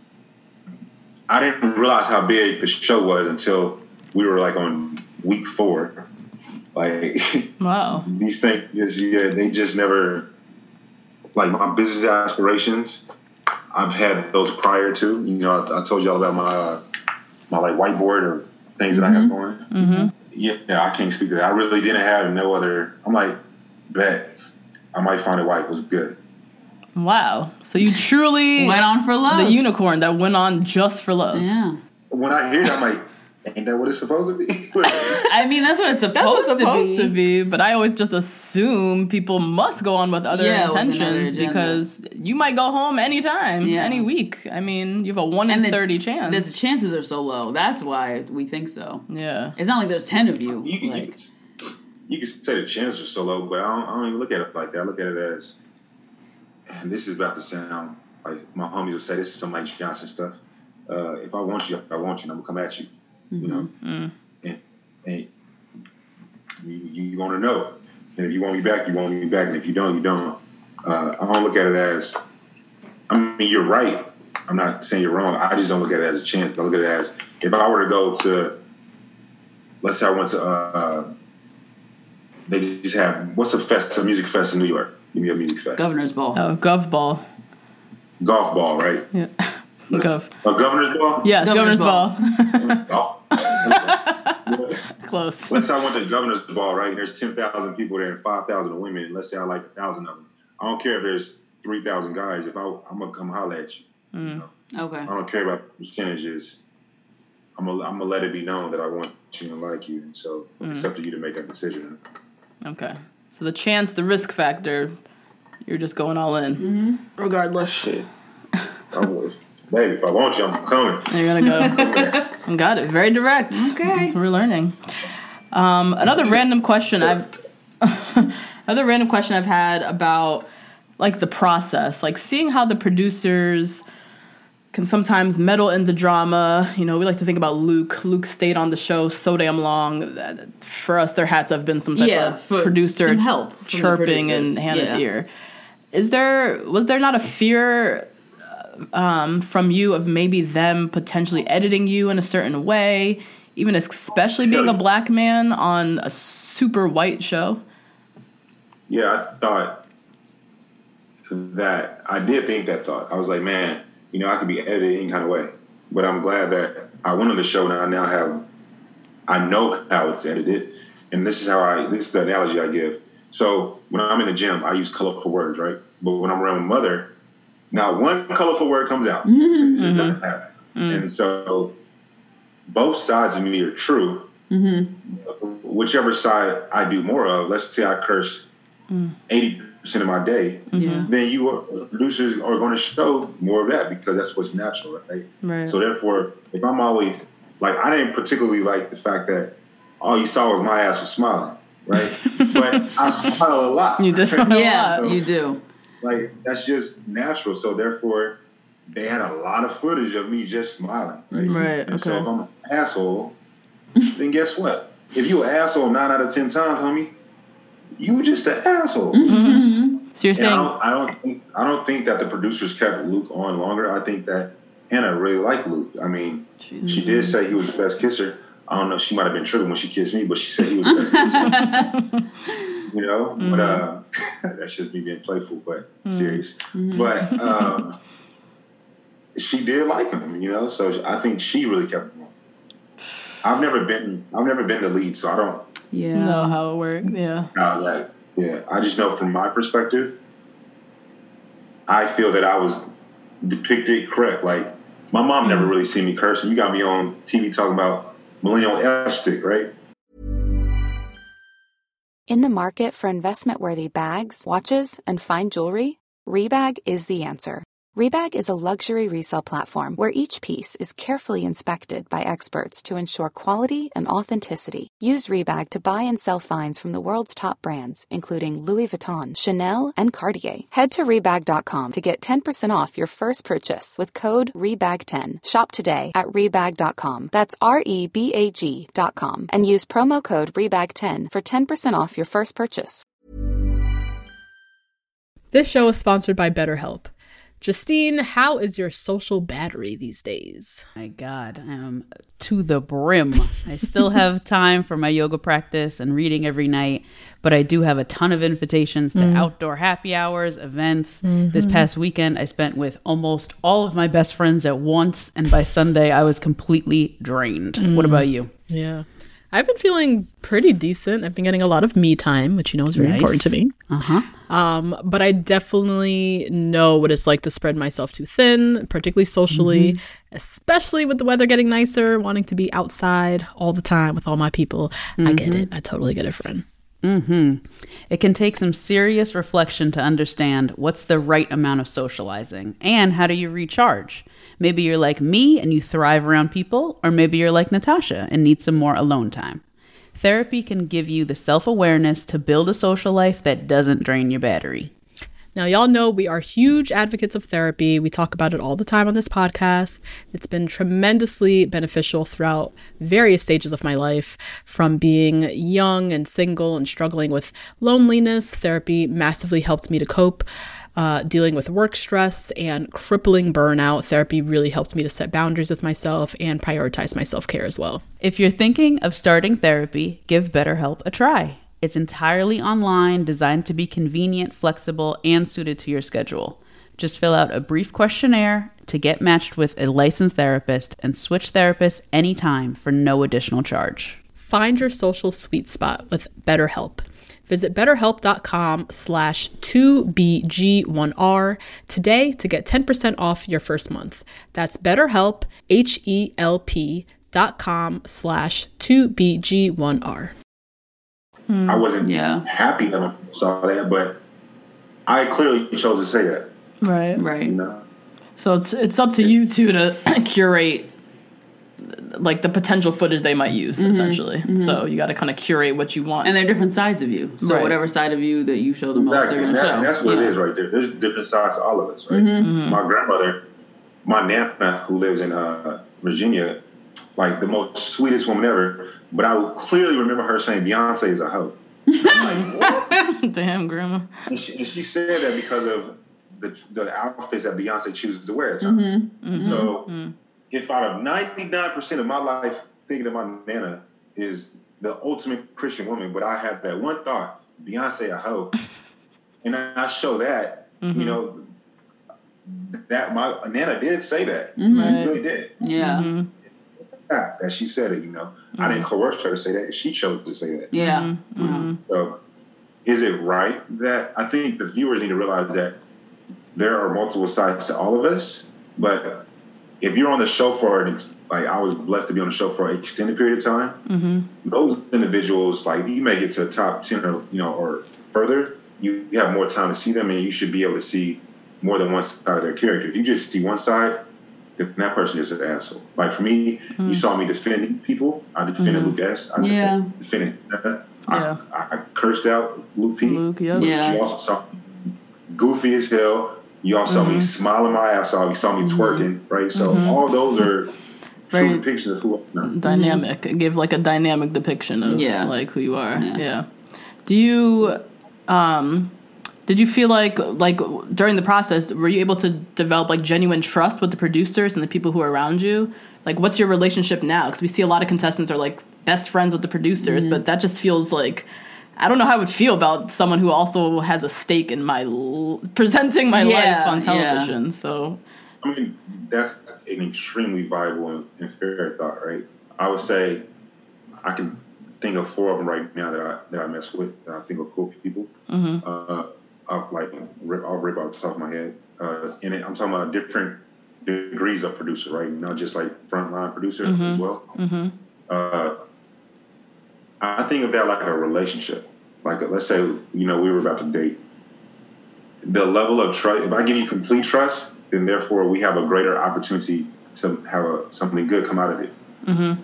Speaker 8: I didn't realize how big the show was until we were like on week four. Like
Speaker 7: Wow.
Speaker 8: these things, yeah, they just never, like my business aspirations, I've had those prior to, you know, I, I told y'all about my, uh, my like whiteboard or things that I have going.
Speaker 7: Mm-hmm.
Speaker 8: Yeah, yeah, I can't speak to that. I really didn't have no other, I'm like, bet, I might find a wife was good.
Speaker 7: Wow. So you truly
Speaker 6: Went on for love.
Speaker 7: the unicorn that went on just for love.
Speaker 6: Yeah.
Speaker 8: When I hear that, I'm like, ain't that what it's supposed to be?
Speaker 6: I mean, that's what it's supposed,
Speaker 7: That's what it's supposed
Speaker 6: to,
Speaker 7: to
Speaker 6: be.
Speaker 7: be, but I always just assume people must go on with other
Speaker 6: Yeah, with another
Speaker 7: intentions
Speaker 6: agenda.
Speaker 7: because you might go home anytime,
Speaker 6: Yeah.
Speaker 7: any week. I mean, you have a one in
Speaker 6: And the-
Speaker 7: thirty chance.
Speaker 6: The chances are so low. That's why we think so.
Speaker 7: yeah.
Speaker 6: It's not like there's ten of you.
Speaker 8: You, you,
Speaker 6: like,
Speaker 8: can, you can say the chances are so low, but I don't, I don't even look at it like that. I look at it as, and this is about to sound like my homies will say, this is some Mike Johnson stuff. Uh, if I want you, I want you, and I'm going to come at you. You know?
Speaker 7: Mm.
Speaker 8: And, and you, you're going to know. And if you want me back, you want me back. And if you don't, you don't. Uh, I don't look at it as, I mean, you're right. I'm not saying you're wrong. I just don't look at it as a chance. I look at it as, if I were to go to, let's say I went to, uh, they just have, what's a fest, a music fest in New York? Give me a music fest.
Speaker 6: Governor's Ball.
Speaker 7: Oh, Gov Ball.
Speaker 8: Golf ball, right?
Speaker 7: Yeah.
Speaker 8: Let's-
Speaker 7: Gov.
Speaker 8: A governor's ball?
Speaker 7: Yes,
Speaker 6: Governor's
Speaker 7: Governor's,
Speaker 6: Ball.
Speaker 7: Ball.
Speaker 8: Golf.
Speaker 7: Close.
Speaker 8: Let's say I went to Governor's Ball, right? And there's ten thousand people there and five thousand women. And let's say I like one thousand of them. I don't care if there's three thousand guys. If I, I'm going to come holler at you. You know?
Speaker 6: Okay.
Speaker 8: I don't care about percentages. I'm gonna I'm gonna let it be known that I want you and like you, and so mm. it's up to you to make that decision.
Speaker 7: Okay. So the chance, the risk factor, you're just going all in,
Speaker 6: mm-hmm.
Speaker 7: regardless.
Speaker 8: Shit. I'm, baby, if I want you, I'm coming.
Speaker 7: You're gonna go. Got it. Very direct.
Speaker 6: Okay.
Speaker 7: That's what we're learning. Um, another random question I've another random question I've had about like the process, like seeing how the producers can sometimes meddle in the drama. You know, we like to think about Luke. Luke stayed on the show so damn long. For us, there had to have been some type
Speaker 6: yeah,
Speaker 7: of producer
Speaker 6: some help
Speaker 7: chirping in Hannah's yeah. ear. Is there was there not a fear um, from you of maybe them potentially editing you in a certain way, even especially being a black man on a super white show?
Speaker 8: Yeah, I thought that I did think that thought. I was like, man, you know, I could be edited any kind of way. But I'm glad that I went on the show and I now have, I know how it's edited. And this is how I, this is the analogy I give. So when I'm in the gym, I use colorful words, right? But when I'm around my mother, not one colorful word comes out. Mm-hmm. It just doesn't happen. Mm-hmm. And so both sides of me are true. Mm-hmm. Whichever side I do more of, let's say I curse mm. eighty percent of my day, yeah. then you are, producers are going to show more of that because that's what's natural, right?
Speaker 7: Right.
Speaker 8: So therefore, if I'm always, like, I didn't particularly like the fact that all you saw was my ass was smiling, right? But I smile a lot.
Speaker 7: You do smile
Speaker 6: yeah,
Speaker 8: so,
Speaker 6: you do.
Speaker 8: Like, that's just natural. So therefore, they had a lot of footage of me just smiling, right?
Speaker 7: Right,
Speaker 8: and
Speaker 7: okay.
Speaker 8: so if I'm an asshole, then guess what? If you an asshole nine out of ten times, homie, you just an asshole.
Speaker 7: Mm-hmm. So you're
Speaker 8: and
Speaker 7: saying
Speaker 8: I don't, I don't think I don't think that the producers kept Luke on longer. I think that Hannah really liked Luke. I mean, Jesus. She did say he was the best kisser. I don't know. She might have been tripping when she kissed me, but she said he was the best kisser. You know, mm-hmm. but uh, that's just me being playful, but mm-hmm. serious. Mm-hmm. But um, she did like him, you know. So I think she really kept him on. I've never been. I've never been the lead, so I don't.
Speaker 7: Yeah. Know how it works. Yeah.
Speaker 8: Uh, like, yeah. I just know from my perspective, I feel that I was depicted correct. Like, my mom never really seen me cursing. You got me on T V talking about millennial F-stick, right?
Speaker 9: In the market for investment-worthy bags, watches, and fine jewelry, Rebag is the answer. Rebag is a luxury resale platform where each piece is carefully inspected by experts to ensure quality and authenticity. Use Rebag to buy and sell finds from the world's top brands, including Louis Vuitton, Chanel, and Cartier. Head to Rebag dot com to get ten percent off your first purchase with code Rebag ten. Shop today at Rebag dot com. That's R E B A G dot com. And use promo code Rebag ten for ten percent off your first purchase.
Speaker 10: This show is sponsored by BetterHelp. Justine, how is your social battery these days?
Speaker 6: My God, I am to the brim. I still have time for my yoga practice and reading every night, but I do have a ton of invitations to mm. outdoor happy hours, events. Mm-hmm. This past weekend, I spent with almost all of my best friends at once, and by Sunday, I was completely drained. Mm. What about you?
Speaker 10: Yeah. I've been feeling pretty decent. I've been getting a lot of me time, which you know is very nice. important to me.
Speaker 6: Uh-huh.
Speaker 10: Um, but I definitely know what it's like to spread myself too thin, particularly socially, mm-hmm. especially with the weather getting nicer, wanting to be outside all the time with all my people. Mm-hmm. I get it. I totally get it, friend.
Speaker 6: Mm-hmm. It can take some serious reflection to understand what's the right amount of socializing and how do you recharge. Maybe you're like me and you thrive around people, or maybe you're like Natasha and need some more alone time. Therapy can give you the self-awareness to build a social life that doesn't drain your battery.
Speaker 10: Now, y'all know we are huge advocates of therapy. We talk about it all the time on this podcast. It's been tremendously beneficial throughout various stages of my life. From being young and single and struggling with loneliness, therapy massively helped me to cope. Uh, dealing with work stress and crippling burnout, therapy really helped me to set boundaries with myself and prioritize my self-care as well.
Speaker 6: If you're thinking of starting therapy, give BetterHelp a try. It's entirely online, designed to be convenient, flexible, and suited to your schedule. Just fill out a brief questionnaire to get matched with a licensed therapist and switch therapists anytime for no additional charge.
Speaker 10: Find your social sweet spot with BetterHelp. Visit betterhelp.com slash 2BG1R today to get ten percent off your first month. That's BetterHelp, H E L P dot com slash two B G one R.
Speaker 8: I wasn't
Speaker 6: Yeah.
Speaker 8: happy that I saw that, but I clearly chose to say that.
Speaker 7: Right.
Speaker 6: Right.
Speaker 8: You know?
Speaker 7: So it's it's up to you two to curate like the potential footage they might use, essentially. So you got to kind of curate what you want.
Speaker 6: And they're different sides of you. So
Speaker 7: Right.
Speaker 6: whatever side of you that you show the most,
Speaker 8: Exactly.
Speaker 6: they're
Speaker 8: And,
Speaker 6: going to
Speaker 8: that,
Speaker 6: show.
Speaker 8: and that's what
Speaker 6: Yeah.
Speaker 8: it is right there. There's different sides to all of us, right? My grandmother, my Nana, who lives in uh, Virginia, like the most sweetest woman ever, but I will clearly remember her saying Beyonce is a hoe. I'm like, what?
Speaker 7: Damn, grandma.
Speaker 8: And she, and she said that because of the the outfits that Beyonce chooses to wear at times.
Speaker 6: Mm-hmm.
Speaker 7: Mm-hmm.
Speaker 8: So if out of ninety-nine percent of my life thinking of my Nana is the ultimate Christian woman, but I have that one thought, Beyonce a hoe, and I show that,
Speaker 7: Mm-hmm.
Speaker 8: you know, that my Nana did say that.
Speaker 6: Mm-hmm.
Speaker 8: She
Speaker 7: Right.
Speaker 8: really did.
Speaker 6: Yeah.
Speaker 7: Mm-hmm.
Speaker 8: Yeah, that she said it, you know. I didn't coerce her to say that. She chose to say that.
Speaker 6: Yeah.
Speaker 7: Mm-hmm.
Speaker 8: So is it right that I think the viewers need to realize that there are multiple sides to all of us, but if you're on the show for an ex- like I was blessed to be on the show for an extended period of time,
Speaker 7: Mm-hmm.
Speaker 8: those individuals, like you may get to the top ten or you know or further, you, you have more time to see them, and you should be able to see more than one side of their character. If you just see one side, then that person is an asshole. Like for me,
Speaker 7: Mm-hmm.
Speaker 8: you saw me defending people. I defended Luke S. I
Speaker 6: Yeah.
Speaker 8: defended.
Speaker 7: Yeah.
Speaker 8: I, I cursed out Luke P.
Speaker 7: Luke, yep.
Speaker 6: Yeah.
Speaker 8: You also saw me goofy as hell. You also saw me smiling my ass off. You saw me twerking, right? So all those are
Speaker 7: Very
Speaker 8: true depictions of who I am.
Speaker 7: Dynamic. Give like a dynamic depiction of
Speaker 6: Yeah.
Speaker 7: like who you are.
Speaker 6: Yeah.
Speaker 7: Yeah. Do you um did you feel like like during the process were you able to develop like genuine trust with the producers and the people who are around you? Like what's your relationship now? Because we see a lot of contestants are like best friends with the producers, but that just feels like I don't know how I would feel about someone who also has a stake in my l- presenting my
Speaker 6: Yeah,
Speaker 7: life on
Speaker 6: yeah.
Speaker 7: television. So
Speaker 8: I mean, that's an extremely viable and fair thought, right? I would say I can think of four of them right now that I that I mess with that I think are cool people. Uh, I'll like rip, I'll rip off the top of my head, uh, and it, I'm talking about different degrees of producer, right? Not just like frontline producer as well. Uh, I think of that like a relationship. Like, let's say, you know, we were about to date. The level of trust, if I give you complete trust, then therefore we have a greater opportunity to have a, something good come out of it.
Speaker 7: mm-hmm.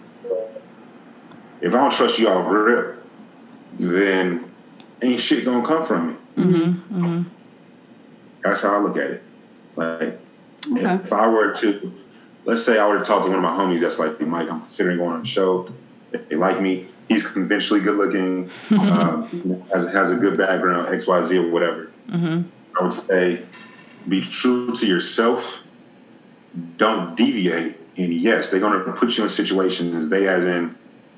Speaker 8: If I don't trust you off rip, then ain't shit gonna come from it.
Speaker 7: Mm-hmm. Mm-hmm.
Speaker 8: That's how I look at it. Like,
Speaker 6: Okay.
Speaker 8: if I were to, let's say I were to talk to one of my homies that's like, Mike, I'm considering going on the show. They like me. He's conventionally good looking, um, has, has a good background, X, Y, Z, or whatever.
Speaker 7: Mm-hmm.
Speaker 8: I would say be true to yourself. Don't deviate. And yes, they're going to put you in situations, they as in,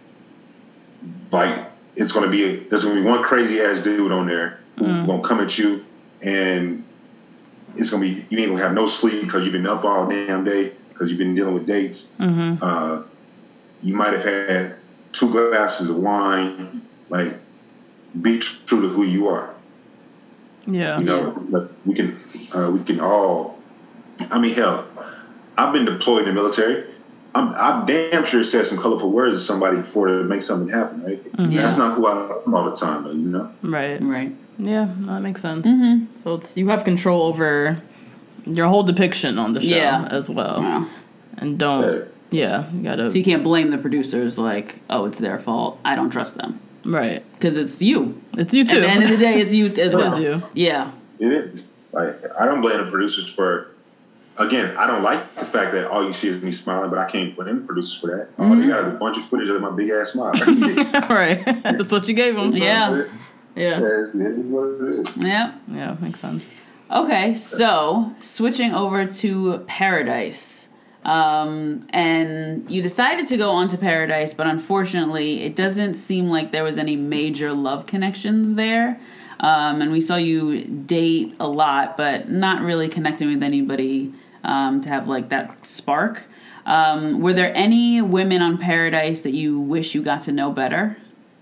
Speaker 8: like, it's going to be, a, there's going to be one crazy ass dude on there who's
Speaker 7: Mm.
Speaker 8: going to come at you, and it's going to be, you ain't going to have no sleep because you've been up all damn day because you've been dealing with dates.
Speaker 7: Mm-hmm.
Speaker 8: Uh, you might have had two glasses of wine. Like, be true to who you are.
Speaker 7: Yeah.
Speaker 8: You know, but we can uh, we can all. I mean, hell, I've been deployed in the military. I'm, I'm damn sure said some colorful words to somebody before to make something happen. Right?
Speaker 6: Yeah.
Speaker 8: That's not who I am all the time, though. You know.
Speaker 7: Right.
Speaker 6: Right.
Speaker 7: Yeah, that makes sense. Mm-hmm. So it's you have control over your whole depiction on the show
Speaker 6: Yeah.
Speaker 7: as well,
Speaker 6: Yeah.
Speaker 7: and don't.
Speaker 8: Yeah.
Speaker 7: Yeah, you gotta.
Speaker 6: So you can't blame the producers like, oh, it's their fault. I don't trust them.
Speaker 7: Right.
Speaker 6: Because it's you.
Speaker 7: It's you too.
Speaker 6: At the end of the day, it's you as
Speaker 7: It is
Speaker 6: well.
Speaker 7: you.
Speaker 6: Yeah.
Speaker 8: It is. Like, I don't blame the producers for. Again, I don't like the fact that all you see is me smiling, but I can't blame the producers for that. All they got is a bunch of footage of my big ass smile.
Speaker 7: Right. That's what you gave them. So.
Speaker 6: Yeah.
Speaker 7: Yeah.
Speaker 8: Yes, it is what it is.
Speaker 6: Yeah.
Speaker 7: Yeah. Makes sense.
Speaker 6: Okay, so switching over to Paradise. Um, and you decided to go on to Paradise, but unfortunately, it doesn't seem like there was any major love connections there. Um, and we saw you date a lot, but not really connecting with anybody um, to have like that spark. Um, were there any women on Paradise that you wish you got to know better?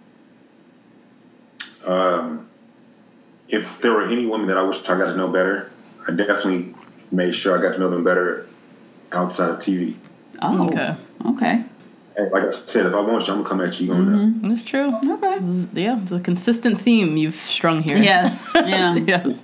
Speaker 8: Um, if there were any women that I wish I got to know better, I definitely made sure I got to know them better outside of T V.
Speaker 6: Oh,
Speaker 7: Okay.
Speaker 6: okay.
Speaker 8: Hey, like I said, if I want you, I'm gonna come at you. You gonna
Speaker 7: mm-hmm. know. It's true.
Speaker 6: Okay.
Speaker 7: Yeah, it's a consistent theme you've strung here.
Speaker 6: Yes. Yeah.
Speaker 7: Yes.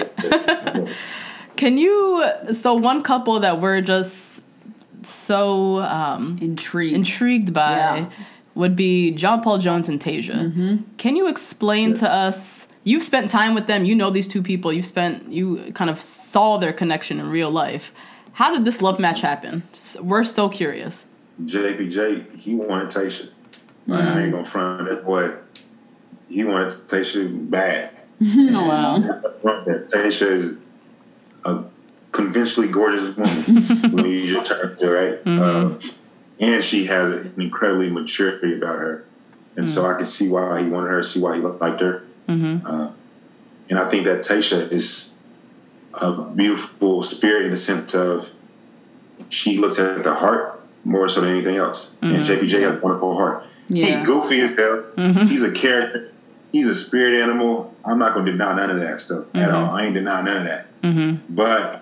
Speaker 7: Can you? So one couple that we're just so um,
Speaker 6: intrigued
Speaker 7: intrigued by
Speaker 6: yeah.
Speaker 7: would be John Paul Jones and Tayshia.
Speaker 6: Mm-hmm.
Speaker 7: Can you explain yeah. to us? You've spent time with them. You know these two people. You've spent. You kind of saw their connection in real life. How did this love match happen? We're so curious.
Speaker 8: J P J, he wanted Tayshia. Like, mm-hmm. I ain't gonna front that boy. He wanted Tayshia bad.
Speaker 6: Oh, wow.
Speaker 8: Tayshia is a conventionally gorgeous woman when you use your term to, right? Mm-hmm. Um, and she has an incredibly maturity about her. And mm-hmm. so I can see why he wanted her, see why he liked her. Mm-hmm. Uh, and I think that Tayshia is a beautiful spirit in the sense of she looks at the heart more so than anything else. Mm-hmm. And J P J has a wonderful heart. Yeah. He's goofy as hell. Mm-hmm. He's a character. He's a spirit animal. I'm not going to deny none of that stuff mm-hmm. at all. I ain't denying none of that. Mm-hmm. But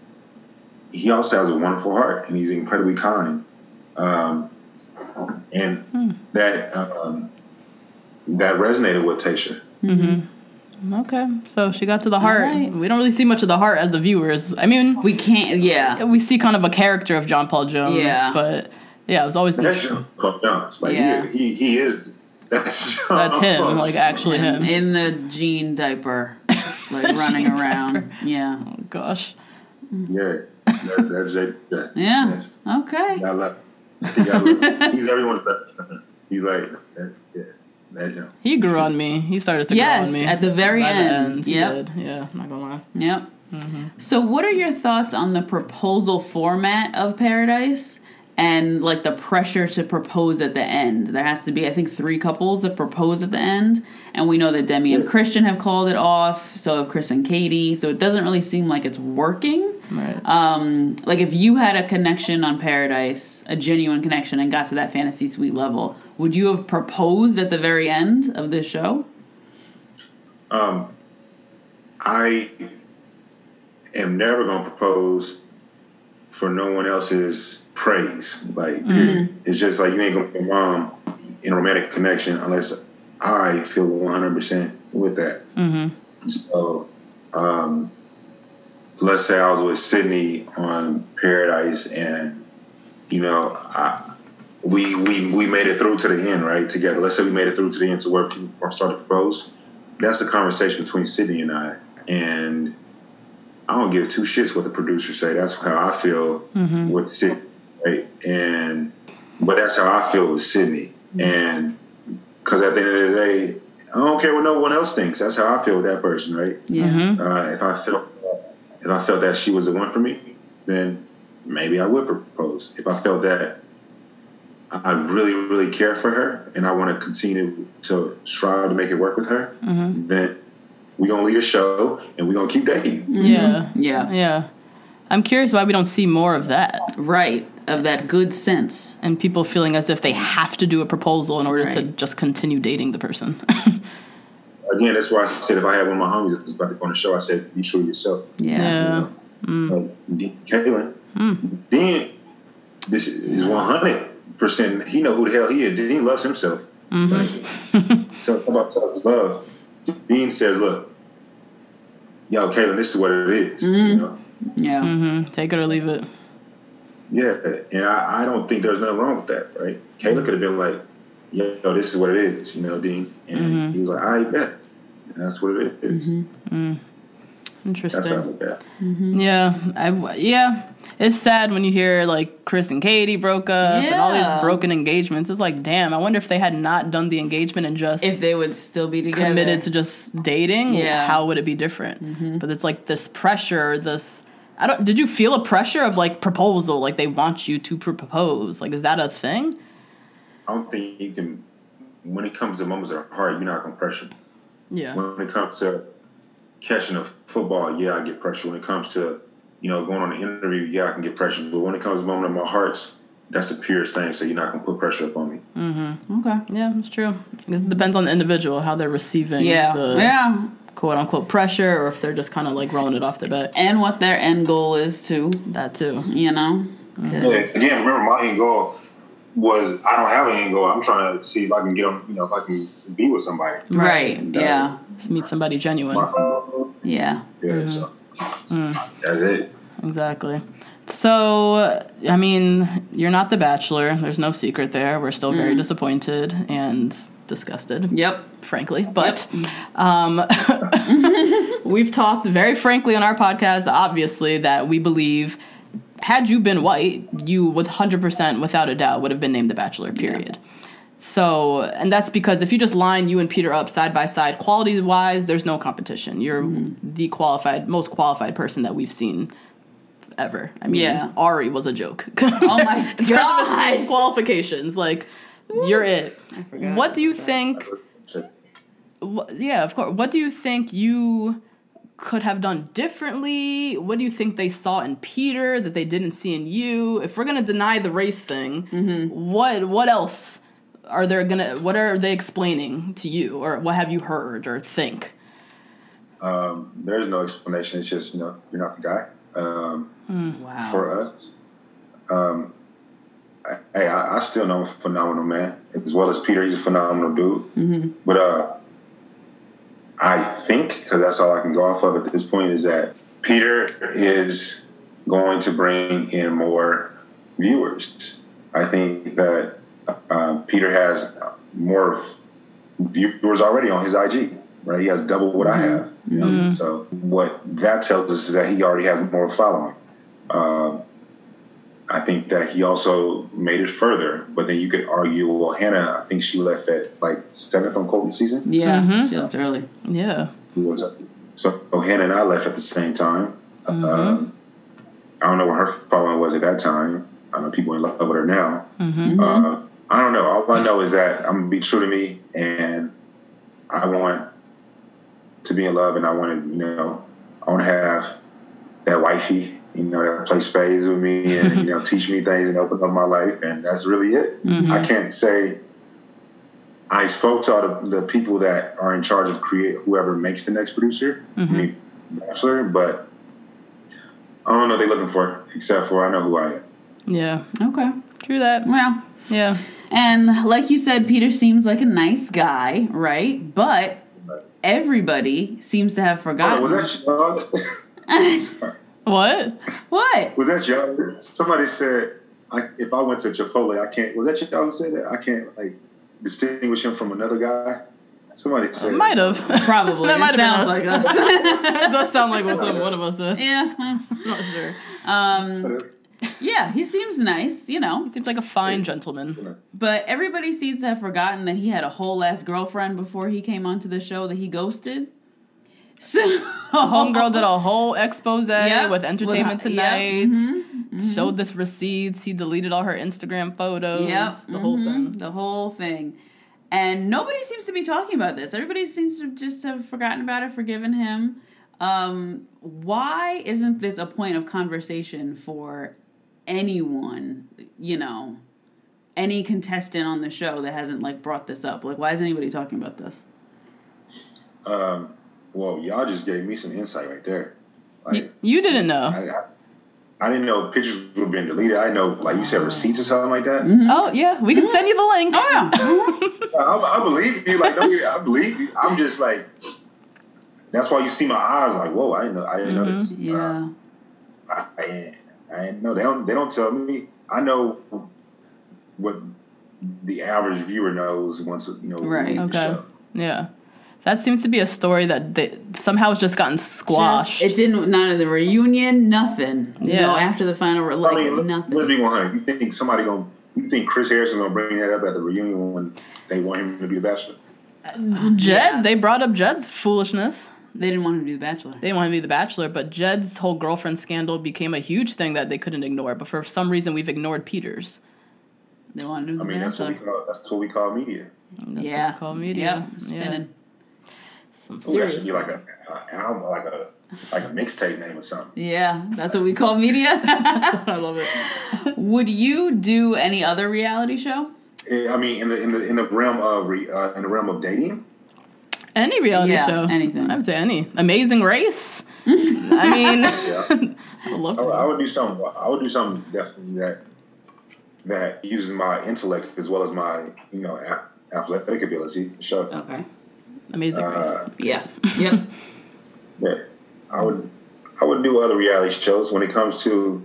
Speaker 8: he also has a wonderful heart, and he's incredibly kind. Um, and mm. that um, that resonated with Tayshia.
Speaker 7: Mm-hmm. Okay, so she got to the heart. Right. We don't really see much of the heart as the viewers. I mean,
Speaker 6: we can't. Yeah,
Speaker 7: we see kind of a character of John Paul Jones. Yeah, but yeah, it was always
Speaker 8: that's John Paul Jones. Like yeah. he, he he is. That's John
Speaker 7: that's him. Paul. Like actually him
Speaker 6: in the jean diaper, like running around. Diaper. Yeah.
Speaker 7: Oh gosh.
Speaker 8: Yeah, that, that's J P J.
Speaker 6: Yeah.
Speaker 8: Yes.
Speaker 6: Okay.
Speaker 8: I love. It. He's everyone's best. He's like, yeah. That's him.
Speaker 7: He grew on me. He started to
Speaker 6: yes,
Speaker 7: grow on me.
Speaker 6: Yes, at the very
Speaker 7: By
Speaker 6: end.
Speaker 7: The
Speaker 6: end.
Speaker 7: Yep. Yeah, I'm not going to lie.
Speaker 6: Yep.
Speaker 7: Mm-hmm.
Speaker 6: So what are your thoughts on the proposal format of Paradise and, like, the pressure to propose at the end? There has to be, I think, three couples that propose at the end. And we know that Demi and Christian have called it off. So have Chris and Katie. So it doesn't really seem like it's working.
Speaker 7: Right.
Speaker 6: Um, like, if you had a connection on Paradise, a genuine connection, and got to that fantasy suite level, would you have proposed at the very end of this show?
Speaker 8: Um, I am never going to propose for no one else's praise. Like, mm. it's just like you ain't going to be a mom in a romantic connection unless I feel one hundred percent with that.
Speaker 7: Mm-hmm.
Speaker 8: So, um, let's say I was with Sydney on Paradise and, you know, I... We, we we made it through to the end, right, together. Let's say we made it through to the end to where people are starting to propose. That's the conversation between Sydney and I. And I don't give two shits what the producers say. That's how I feel mm-hmm. with Sydney, right? And but that's how I feel with Sydney. Mm-hmm. And because at the end of the day, I don't care what no one else thinks. That's how I feel with that person, right?
Speaker 6: Yeah. Mm-hmm.
Speaker 8: Uh, if I felt if I felt that she was the one for me, then maybe I would propose. If I felt that I really, really care for her and I want to continue to strive to make it work with her, mm-hmm. then we're going to leave a show and we're going to keep dating.
Speaker 7: Yeah.
Speaker 6: Yeah.
Speaker 7: Yeah. I'm curious why we don't see more of that.
Speaker 6: Right. Of that good sense.
Speaker 7: And people feeling as if they have to do a proposal in order
Speaker 6: right.
Speaker 7: to just continue dating the person.
Speaker 8: Again, that's why I said if I had one of my homies that was about to go on the show, I said, be true to yourself.
Speaker 6: Yeah.
Speaker 7: Yeah.
Speaker 8: You know?
Speaker 7: mm.
Speaker 8: Like, Dean, Kaylin,
Speaker 7: mm.
Speaker 8: Dean, this is one hundred percent. He know who the hell he is. Dean loves himself.
Speaker 7: Mm-hmm.
Speaker 8: Like, so about self-love. Dean says, look, yo, Kaylin, this is what it is.
Speaker 6: Mm-hmm.
Speaker 8: You know?
Speaker 6: Yeah.
Speaker 7: Mm-hmm. Take it or leave it.
Speaker 8: Yeah, and I, I don't think there's nothing wrong with that, right? Kaylin could have been like, yo, this is what it is, you know, Dean. And mm-hmm. he was like, I bet. And that's what it is.
Speaker 7: Mm-hmm. Mm. Interesting.
Speaker 8: That's how I look at it.
Speaker 7: Mm-hmm. Yeah, I, yeah. It's sad when you hear, like, Chris and Katie broke up
Speaker 6: yeah.
Speaker 7: and all these broken engagements. It's like, damn, I wonder if they had not done the engagement and just...
Speaker 6: If they would still be together.
Speaker 7: Committed to just dating,
Speaker 6: yeah.
Speaker 7: how would it be different?
Speaker 6: Mm-hmm.
Speaker 7: But it's like this pressure, this... I don't. Did you feel a pressure of, like, proposal? Like, they want you to propose? Like, is that a thing?
Speaker 8: I don't think you can... When it comes to moments that are hard, you're not going to pressure.
Speaker 7: Yeah.
Speaker 8: When it comes to catching a football, yeah, I get pressure. When it comes to, you know, going on an interview, yeah, I can get pressure. But when it comes to the moment of my hearts, that's the purest thing. So you're not going to put pressure up on me.
Speaker 7: Mm-hmm. Okay. Yeah, that's true. It depends on the individual, how they're receiving
Speaker 6: yeah.
Speaker 7: the
Speaker 6: yeah.
Speaker 7: quote-unquote pressure, or if they're just kind of, like, rolling it off their back.
Speaker 6: And what their end goal is, too.
Speaker 7: That, too.
Speaker 6: You know?
Speaker 8: Mm-hmm. Yeah, again, remember, my end goal was I don't have an end goal. I'm trying to see if I can get them, you know, if I can be with somebody.
Speaker 6: Right.
Speaker 8: And, uh,
Speaker 6: yeah.
Speaker 7: Just meet somebody genuine.
Speaker 6: Yeah.
Speaker 8: Yeah.
Speaker 7: Mm-hmm.
Speaker 8: So
Speaker 7: Mm.
Speaker 8: that's it.
Speaker 7: Exactly. So, I mean, you're not the Bachelor. There's no secret there. We're still very
Speaker 6: Mm.
Speaker 7: disappointed and disgusted.
Speaker 6: Yep.
Speaker 7: Frankly. But um, we've talked very frankly on our podcast, obviously, that we believe had you been white, you would one hundred percent, without a doubt, would have been named the Bachelor, period. Yeah. So, and that's because if you just line you and Peter up side by side, quality-wise, there's no competition. You're mm-hmm. the qualified, most qualified person that we've seen ever. I mean,
Speaker 6: yeah.
Speaker 7: Ari was a joke.
Speaker 6: Oh my
Speaker 7: In
Speaker 6: God.
Speaker 7: terms of his qualifications, like, you're it.
Speaker 6: I forgot.
Speaker 7: What do you think... Wh- yeah, of course. What do you think you could have done differently? What do you think they saw in Peter that they didn't see in you? If we're going to deny the race thing,
Speaker 6: mm-hmm.
Speaker 7: what what else are they gonna? What are they explaining to you, or what have you heard or think?
Speaker 8: Um, there's no explanation. It's just, you know, you're not the guy. Um,
Speaker 7: mm.
Speaker 6: Wow.
Speaker 8: For us, um, I, hey, I, I still know I'm a phenomenal man, as well as Peter. He's a phenomenal dude.
Speaker 6: Mm-hmm.
Speaker 8: But uh, I think, because that's all I can go off of at this point, is that Peter is going to bring in more viewers. I think that uh, Peter has more viewers already on his I G, right? He has double what I have. You know?
Speaker 7: Mm-hmm.
Speaker 8: So what that tells us is that he already has more following. Um, I think that he also made it further, but then you could argue, well, Hannah, I think she left at like seventh on Colton's season.
Speaker 6: Yeah,
Speaker 7: Mm-hmm.
Speaker 6: she left early.
Speaker 7: Yeah.
Speaker 8: Who was it? So, so Hannah and I left at the same time.
Speaker 7: Mm-hmm.
Speaker 8: Um, I don't know what her following was at that time. I know people in love with her now.
Speaker 7: Mm-hmm.
Speaker 8: Uh, I don't know. All I know is that I'm gonna be true to me, and I want to be in love, and I want to, you know, I want to have that wifey, you know, that play spades with me and, you know, teach me things and open up my life. And that's really it.
Speaker 7: Mm-hmm.
Speaker 8: I can't say I spoke to all the, the people that are in charge of create whoever makes the next producer,
Speaker 7: Mm-hmm.
Speaker 8: I mean, Bachelor, but I don't know what they're looking for, except for I know who I am.
Speaker 7: Yeah.
Speaker 6: Okay.
Speaker 7: True that.
Speaker 6: Well,
Speaker 7: Yeah.
Speaker 6: and like you said, Peter seems like a nice guy, right? But everybody seems to have forgotten.
Speaker 8: Oh, was that y'all? Sorry.
Speaker 7: What?
Speaker 6: What?
Speaker 8: Was that y'all? Somebody said, I, if I went to Chipotle, I can't. Was that y'all who said that? I can't, like, distinguish him from another guy? Somebody said.
Speaker 7: Might have.
Speaker 6: Probably.
Speaker 7: That
Speaker 6: It
Speaker 7: might have
Speaker 6: sounds
Speaker 7: been
Speaker 6: like
Speaker 7: us.
Speaker 6: us.
Speaker 7: It does sound like what some, one of us said.
Speaker 6: Yeah.
Speaker 7: I'm not sure.
Speaker 6: Um, yeah, he seems nice, you know.
Speaker 7: He seems like a fine gentleman.
Speaker 6: But everybody seems to have forgotten that he had a whole ass girlfriend before he came onto the show that he ghosted. So
Speaker 7: Homegirl did a whole expose
Speaker 6: Yep.
Speaker 7: with Entertainment
Speaker 6: With- yep.
Speaker 7: Tonight.
Speaker 6: Mhm. Mhm.
Speaker 7: Showed this receipts. He deleted all her Instagram photos.
Speaker 6: Yep.
Speaker 7: The whole
Speaker 6: Mhm.
Speaker 7: thing.
Speaker 6: The whole thing. And nobody seems to be talking about this. Everybody seems to just have forgotten about it, forgiven him. Um, why isn't this a point of conversation for anyone, you know, any contestant on the show that hasn't, like, brought this up? Like, why is anybody talking about this?
Speaker 8: Um, well, y'all just gave me some insight right there. Like,
Speaker 7: You, you didn't know.
Speaker 8: I, I, I didn't know pictures were being deleted. I know, like you said, receipts or something like that.
Speaker 6: Mm-hmm.
Speaker 7: Oh, yeah. We can send you the link.
Speaker 6: Oh, yeah.
Speaker 8: I, I believe you. Like, don't get, I believe you. I'm just like, that's why you see my eyes like, whoa, I didn't know. I didn't know this.
Speaker 6: Yeah.
Speaker 8: Uh, I, I, I didn't know. They don't. They don't tell me. I know what the average viewer knows once you know. we
Speaker 6: Right.
Speaker 8: leave the
Speaker 7: Okay.
Speaker 8: show.
Speaker 7: Yeah. That seems to be a story that they, somehow has just gotten squashed.
Speaker 6: Just, it didn't, none of the reunion, nothing.
Speaker 7: Yeah.
Speaker 6: No, after the final, like,
Speaker 8: I mean, let-
Speaker 6: nothing.
Speaker 8: let's be one hundred. You think somebody gonna? You think Chris Harrison gonna bring that up at the reunion when they want him to be the Bachelor?
Speaker 7: Jed,
Speaker 6: Yeah.
Speaker 7: they brought up Jed's foolishness.
Speaker 6: They didn't want him to be the Bachelor.
Speaker 7: They didn't want him to be the Bachelor, but Jed's whole girlfriend scandal became a huge thing that they couldn't ignore. But for some reason, we've ignored Peter's.
Speaker 6: They wanted him
Speaker 8: I
Speaker 6: to be
Speaker 8: mean,
Speaker 6: the
Speaker 8: that's what we
Speaker 6: Bachelor.
Speaker 8: call. That's what we call media.
Speaker 7: That's
Speaker 6: Yeah.
Speaker 7: what we call media.
Speaker 6: Yep. Spinning.
Speaker 7: Some
Speaker 8: Ooh, that should be like a, a album, like a like a mixtape name or something.
Speaker 6: Yeah, that's what we call media.
Speaker 7: I love it.
Speaker 6: Would you do any other reality show?
Speaker 8: I mean, in the in the in the realm of re, uh, in the realm of dating.
Speaker 7: Any reality
Speaker 6: Yeah,
Speaker 7: show.
Speaker 6: anything.
Speaker 7: I would say any. Amazing Race. I mean,
Speaker 8: Yeah.
Speaker 7: I would love
Speaker 8: I,
Speaker 7: to.
Speaker 8: would- I would do something. I would do something definitely that that uses my intellect as well as my, you know, a- athletic ability. Sure.
Speaker 6: Okay.
Speaker 7: Amazing Race.
Speaker 8: Uh,
Speaker 6: Yeah. Yep.
Speaker 8: Yeah, I would, I would do other reality shows. When it comes to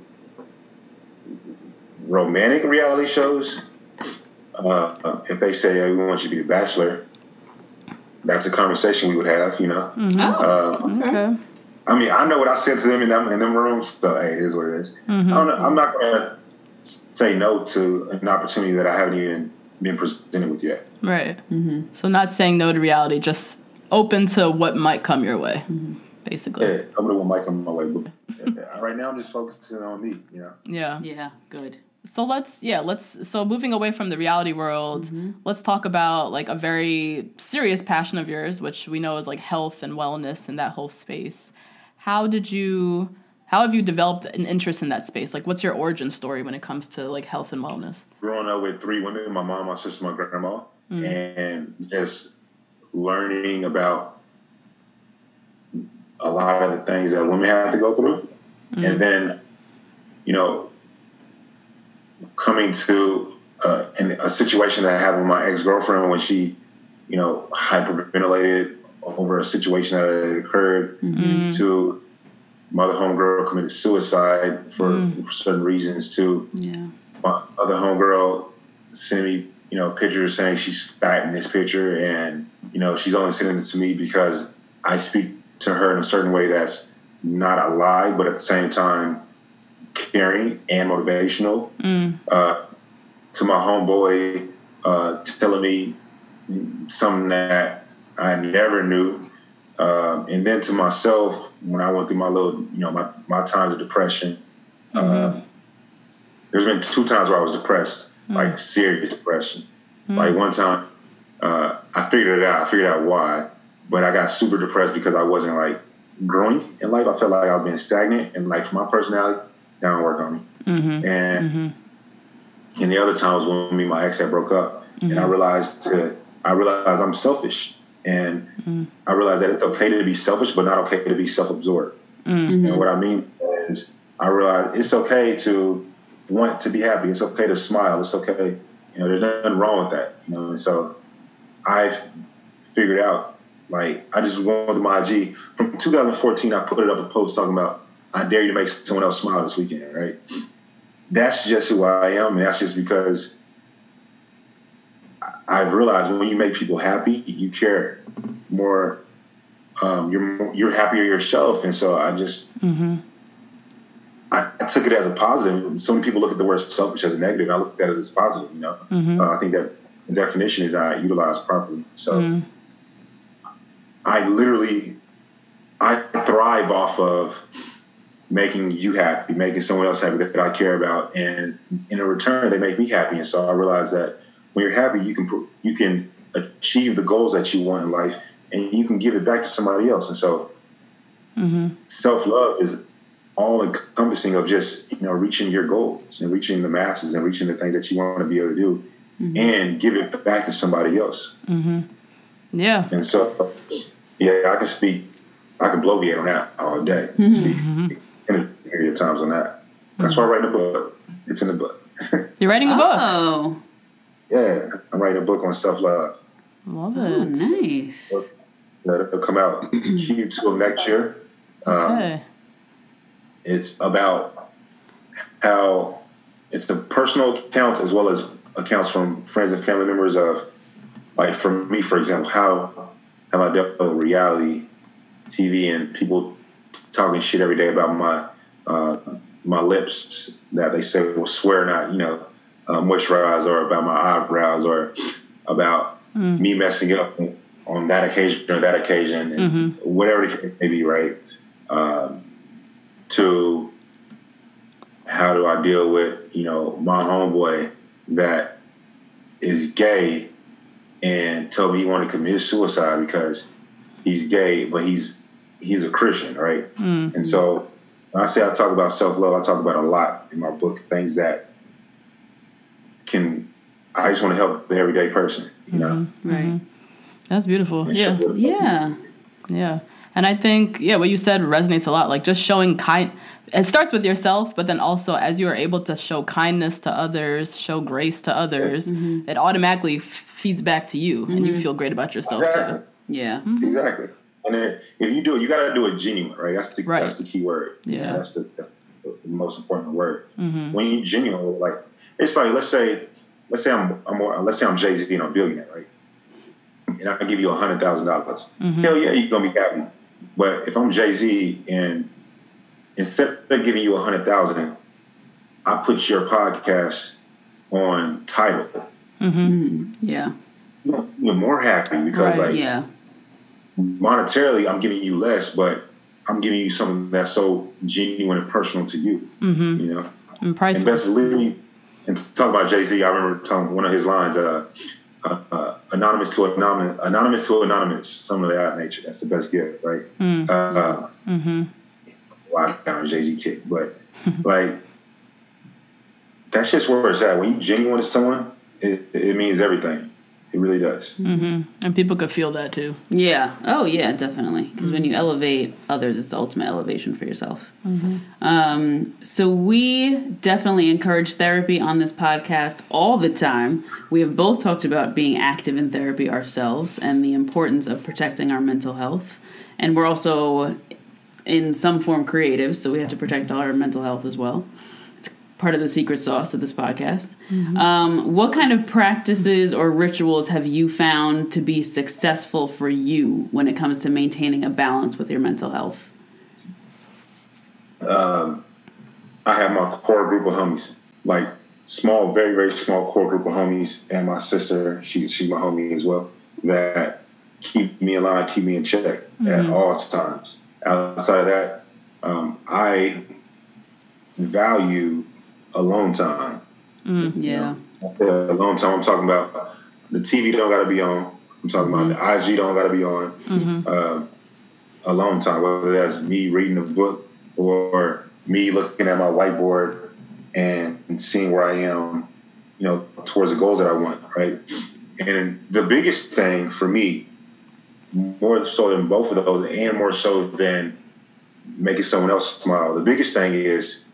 Speaker 8: romantic reality shows, uh, if they say, hey, we want you to be the Bachelor, that's a conversation we would have, you know.
Speaker 6: Oh,
Speaker 8: Uh,
Speaker 7: Okay.
Speaker 8: I mean, I know what I said to them in them in them rooms, so hey, it is what it is.
Speaker 7: Mm-hmm.
Speaker 8: I don't know, I'm not gonna say no to an opportunity that I haven't even been presented with yet.
Speaker 7: Right. So not saying no to reality, just open to what might come your way, basically.
Speaker 8: Yeah, I'm the one might come my way. But yeah, right now, I'm just focusing on me, you know.
Speaker 7: Yeah.
Speaker 6: Yeah. Good.
Speaker 7: So let's, yeah, let's, so moving away from the reality world, let's talk about like a very serious passion of yours, which we know is like health and wellness and that whole space. How did you, how have you developed an interest in that space? Like, what's your origin story when it comes to like health and wellness?
Speaker 8: Growing up with three women, my mom, my sister, my grandma, and just learning about a lot of the things that women have to go through. And then, you know, coming to uh, in a situation that I had with my ex-girlfriend when she, you know, hyperventilated over a situation that had occurred, to my other homegirl committed suicide for, mm. for certain reasons, to
Speaker 6: Yeah.
Speaker 8: my other homegirl sending me, you know, pictures saying she's fat in this picture, and, you know, she's only sending it to me because I speak to her in a certain way that's not a lie, but at the same time caring and motivational.
Speaker 7: Mm.
Speaker 8: Uh, to my homeboy uh, telling me something that I never knew. Um, and then to myself, when I went through my little, you know, my, my times of depression,
Speaker 7: Mm-hmm.
Speaker 8: uh, there's been two times where I was depressed,
Speaker 7: Mm.
Speaker 8: like serious depression.
Speaker 7: Mm.
Speaker 8: Like one time, uh, I figured it out. I figured out why, but I got super depressed because I wasn't like growing in life. I felt like I was being stagnant, and like for my personality, that don't work on me.
Speaker 7: Mm-hmm.
Speaker 8: And
Speaker 7: Mm-hmm.
Speaker 8: and the other time was when me and my ex had broke up, and I realized to I realized I'm selfish, and
Speaker 7: Mm.
Speaker 8: I realized that it's okay to be selfish, but not okay to be self-absorbed.
Speaker 7: Mm-hmm.
Speaker 8: And what I mean is, I realized it's okay to want to be happy. It's okay to smile. It's okay. You know, there's nothing wrong with that. You know, and so I've figured out, like, I just went with my I G. From two thousand fourteen, I put it up a post talking about, I dare you to make someone else smile this weekend, right? That's just who I am, and that's just because I've realized when you make people happy, you care more. Um, you're you're happier yourself, and so I just
Speaker 7: Mm-hmm.
Speaker 8: I, I took it as a positive. So many people look at the word selfish as a negative. I look at it as positive. You know,
Speaker 7: Mm-hmm.
Speaker 8: uh, I think that the definition is not utilized properly. So
Speaker 7: Mm.
Speaker 8: I literally I thrive off of making you happy, making someone else happy that I care about, and in return, they make me happy. And so I realized that when you're happy, you can you can achieve the goals that you want in life, and you can give it back to somebody else. And so,
Speaker 7: Mm-hmm.
Speaker 8: self-love is all encompassing of just, you know, reaching your goals and reaching the masses and reaching the things that you want to be able to do, and give it back to somebody else.
Speaker 7: Mm-hmm. Yeah.
Speaker 8: And so, yeah, I can speak, I can bloviate on that all day. Speak in a period of times on that. That's why I write a book. It's in the book.
Speaker 7: You're writing a book.
Speaker 6: Oh.
Speaker 8: Yeah, I'm writing a book on self-love.
Speaker 7: Love it.
Speaker 6: Oh, nice.
Speaker 8: It'll come out Q two of next year. Um,
Speaker 7: Okay.
Speaker 8: It's about how it's the personal accounts as well as accounts from friends and family members of, like, for me, for example, how have I dealt with reality T V and people talking shit every day about my uh, my lips that they say will swear not, you know, uh, moisturize, or about my eyebrows, or about
Speaker 7: Mm.
Speaker 8: me messing up on that occasion or that occasion, and
Speaker 7: Mm-hmm.
Speaker 8: whatever the case may be, right? Um, to how do I deal with, you know, my homeboy that is gay and told me he wanted to commit suicide because he's gay, but he's he's a Christian, right?
Speaker 7: Mm-hmm.
Speaker 8: And so when I say I talk about self-love, I talk about a lot in my book, things that can, I just want to help the everyday person, you know?
Speaker 6: Right.
Speaker 7: That's beautiful.
Speaker 8: And
Speaker 7: Yeah.
Speaker 8: show them.
Speaker 6: Yeah.
Speaker 7: Yeah. And I think, yeah, what you said resonates a lot. Like just showing kind, it starts with yourself, but then also as you are able to show kindness to others, show grace to others, mm-hmm. it automatically f- feeds back to you, mm-hmm. and you feel great about yourself
Speaker 8: exactly.
Speaker 7: too.
Speaker 6: Yeah,
Speaker 8: mm-hmm. exactly. And then if you do it, you got to do it genuine, right? That's the right. that's the key word.
Speaker 7: Yeah,
Speaker 8: you know, that's the, the, the most important word.
Speaker 7: Mm-hmm.
Speaker 8: When you genuine, like it's like let's say let's say I'm, I'm more, let's say I'm Jay-Z and I'm a billionaire, right? And I can give you a hundred thousand dollars. Hell yeah, you're gonna be happy. But if I'm Jay-Z and instead of giving you a hundred thousand, I put your podcast on Tidal.
Speaker 6: Mm-hmm. Yeah,
Speaker 8: you're more happy because
Speaker 6: right.
Speaker 8: like
Speaker 6: yeah.
Speaker 8: monetarily, I'm giving you less, but I'm giving you something that's so genuine and personal to you.
Speaker 7: Mm-hmm.
Speaker 8: You know,
Speaker 7: and priceless.
Speaker 8: And best believe. And to talk about Jay-Z, I remember telling one of his lines. Uh, Uh, uh, anonymous to anonymous, anonymous to anonymous, something of that nature. That's the best gift, right?
Speaker 7: Mm.
Speaker 8: Uh,
Speaker 7: mm-hmm.
Speaker 8: Well, I kind of Jay-Z kick, but like that's just where it's at. When you genuine to someone, it, it means everything. It really does.
Speaker 7: Mm-hmm. And people could feel that too.
Speaker 6: Yeah. Oh, yeah, definitely. Because mm-hmm. when you elevate others, it's the ultimate elevation for yourself.
Speaker 7: Mm-hmm.
Speaker 6: Um, so we definitely encourage therapy on this podcast all the time. We have both talked about being active in therapy ourselves and the importance of protecting our mental health. And we're also in some form creative, so we have to protect our mental health as well. Part of the secret sauce of this podcast. Mm-hmm. Um, what kind of practices or rituals have you found to be successful for you when it comes to maintaining a balance with your mental health?
Speaker 8: Um, I have my core group of homies, like small, very, very small core group of homies, and my sister, she, she's my homie as well, that keep me alive, keep me in check mm-hmm. at all times. Outside of that, um, I value alone time.
Speaker 6: Mm, yeah.
Speaker 8: You know? Alone time. I'm talking about the T V don't got to be on. I'm talking mm-hmm. about the I G don't got to be on.
Speaker 7: Mm-hmm.
Speaker 8: Uh, alone time, whether that's me reading a book or me looking at my whiteboard and, and seeing where I am, you know, towards the goals that I want, right? And the biggest thing for me, more so than both of those, and more so than making someone else smile, the biggest thing is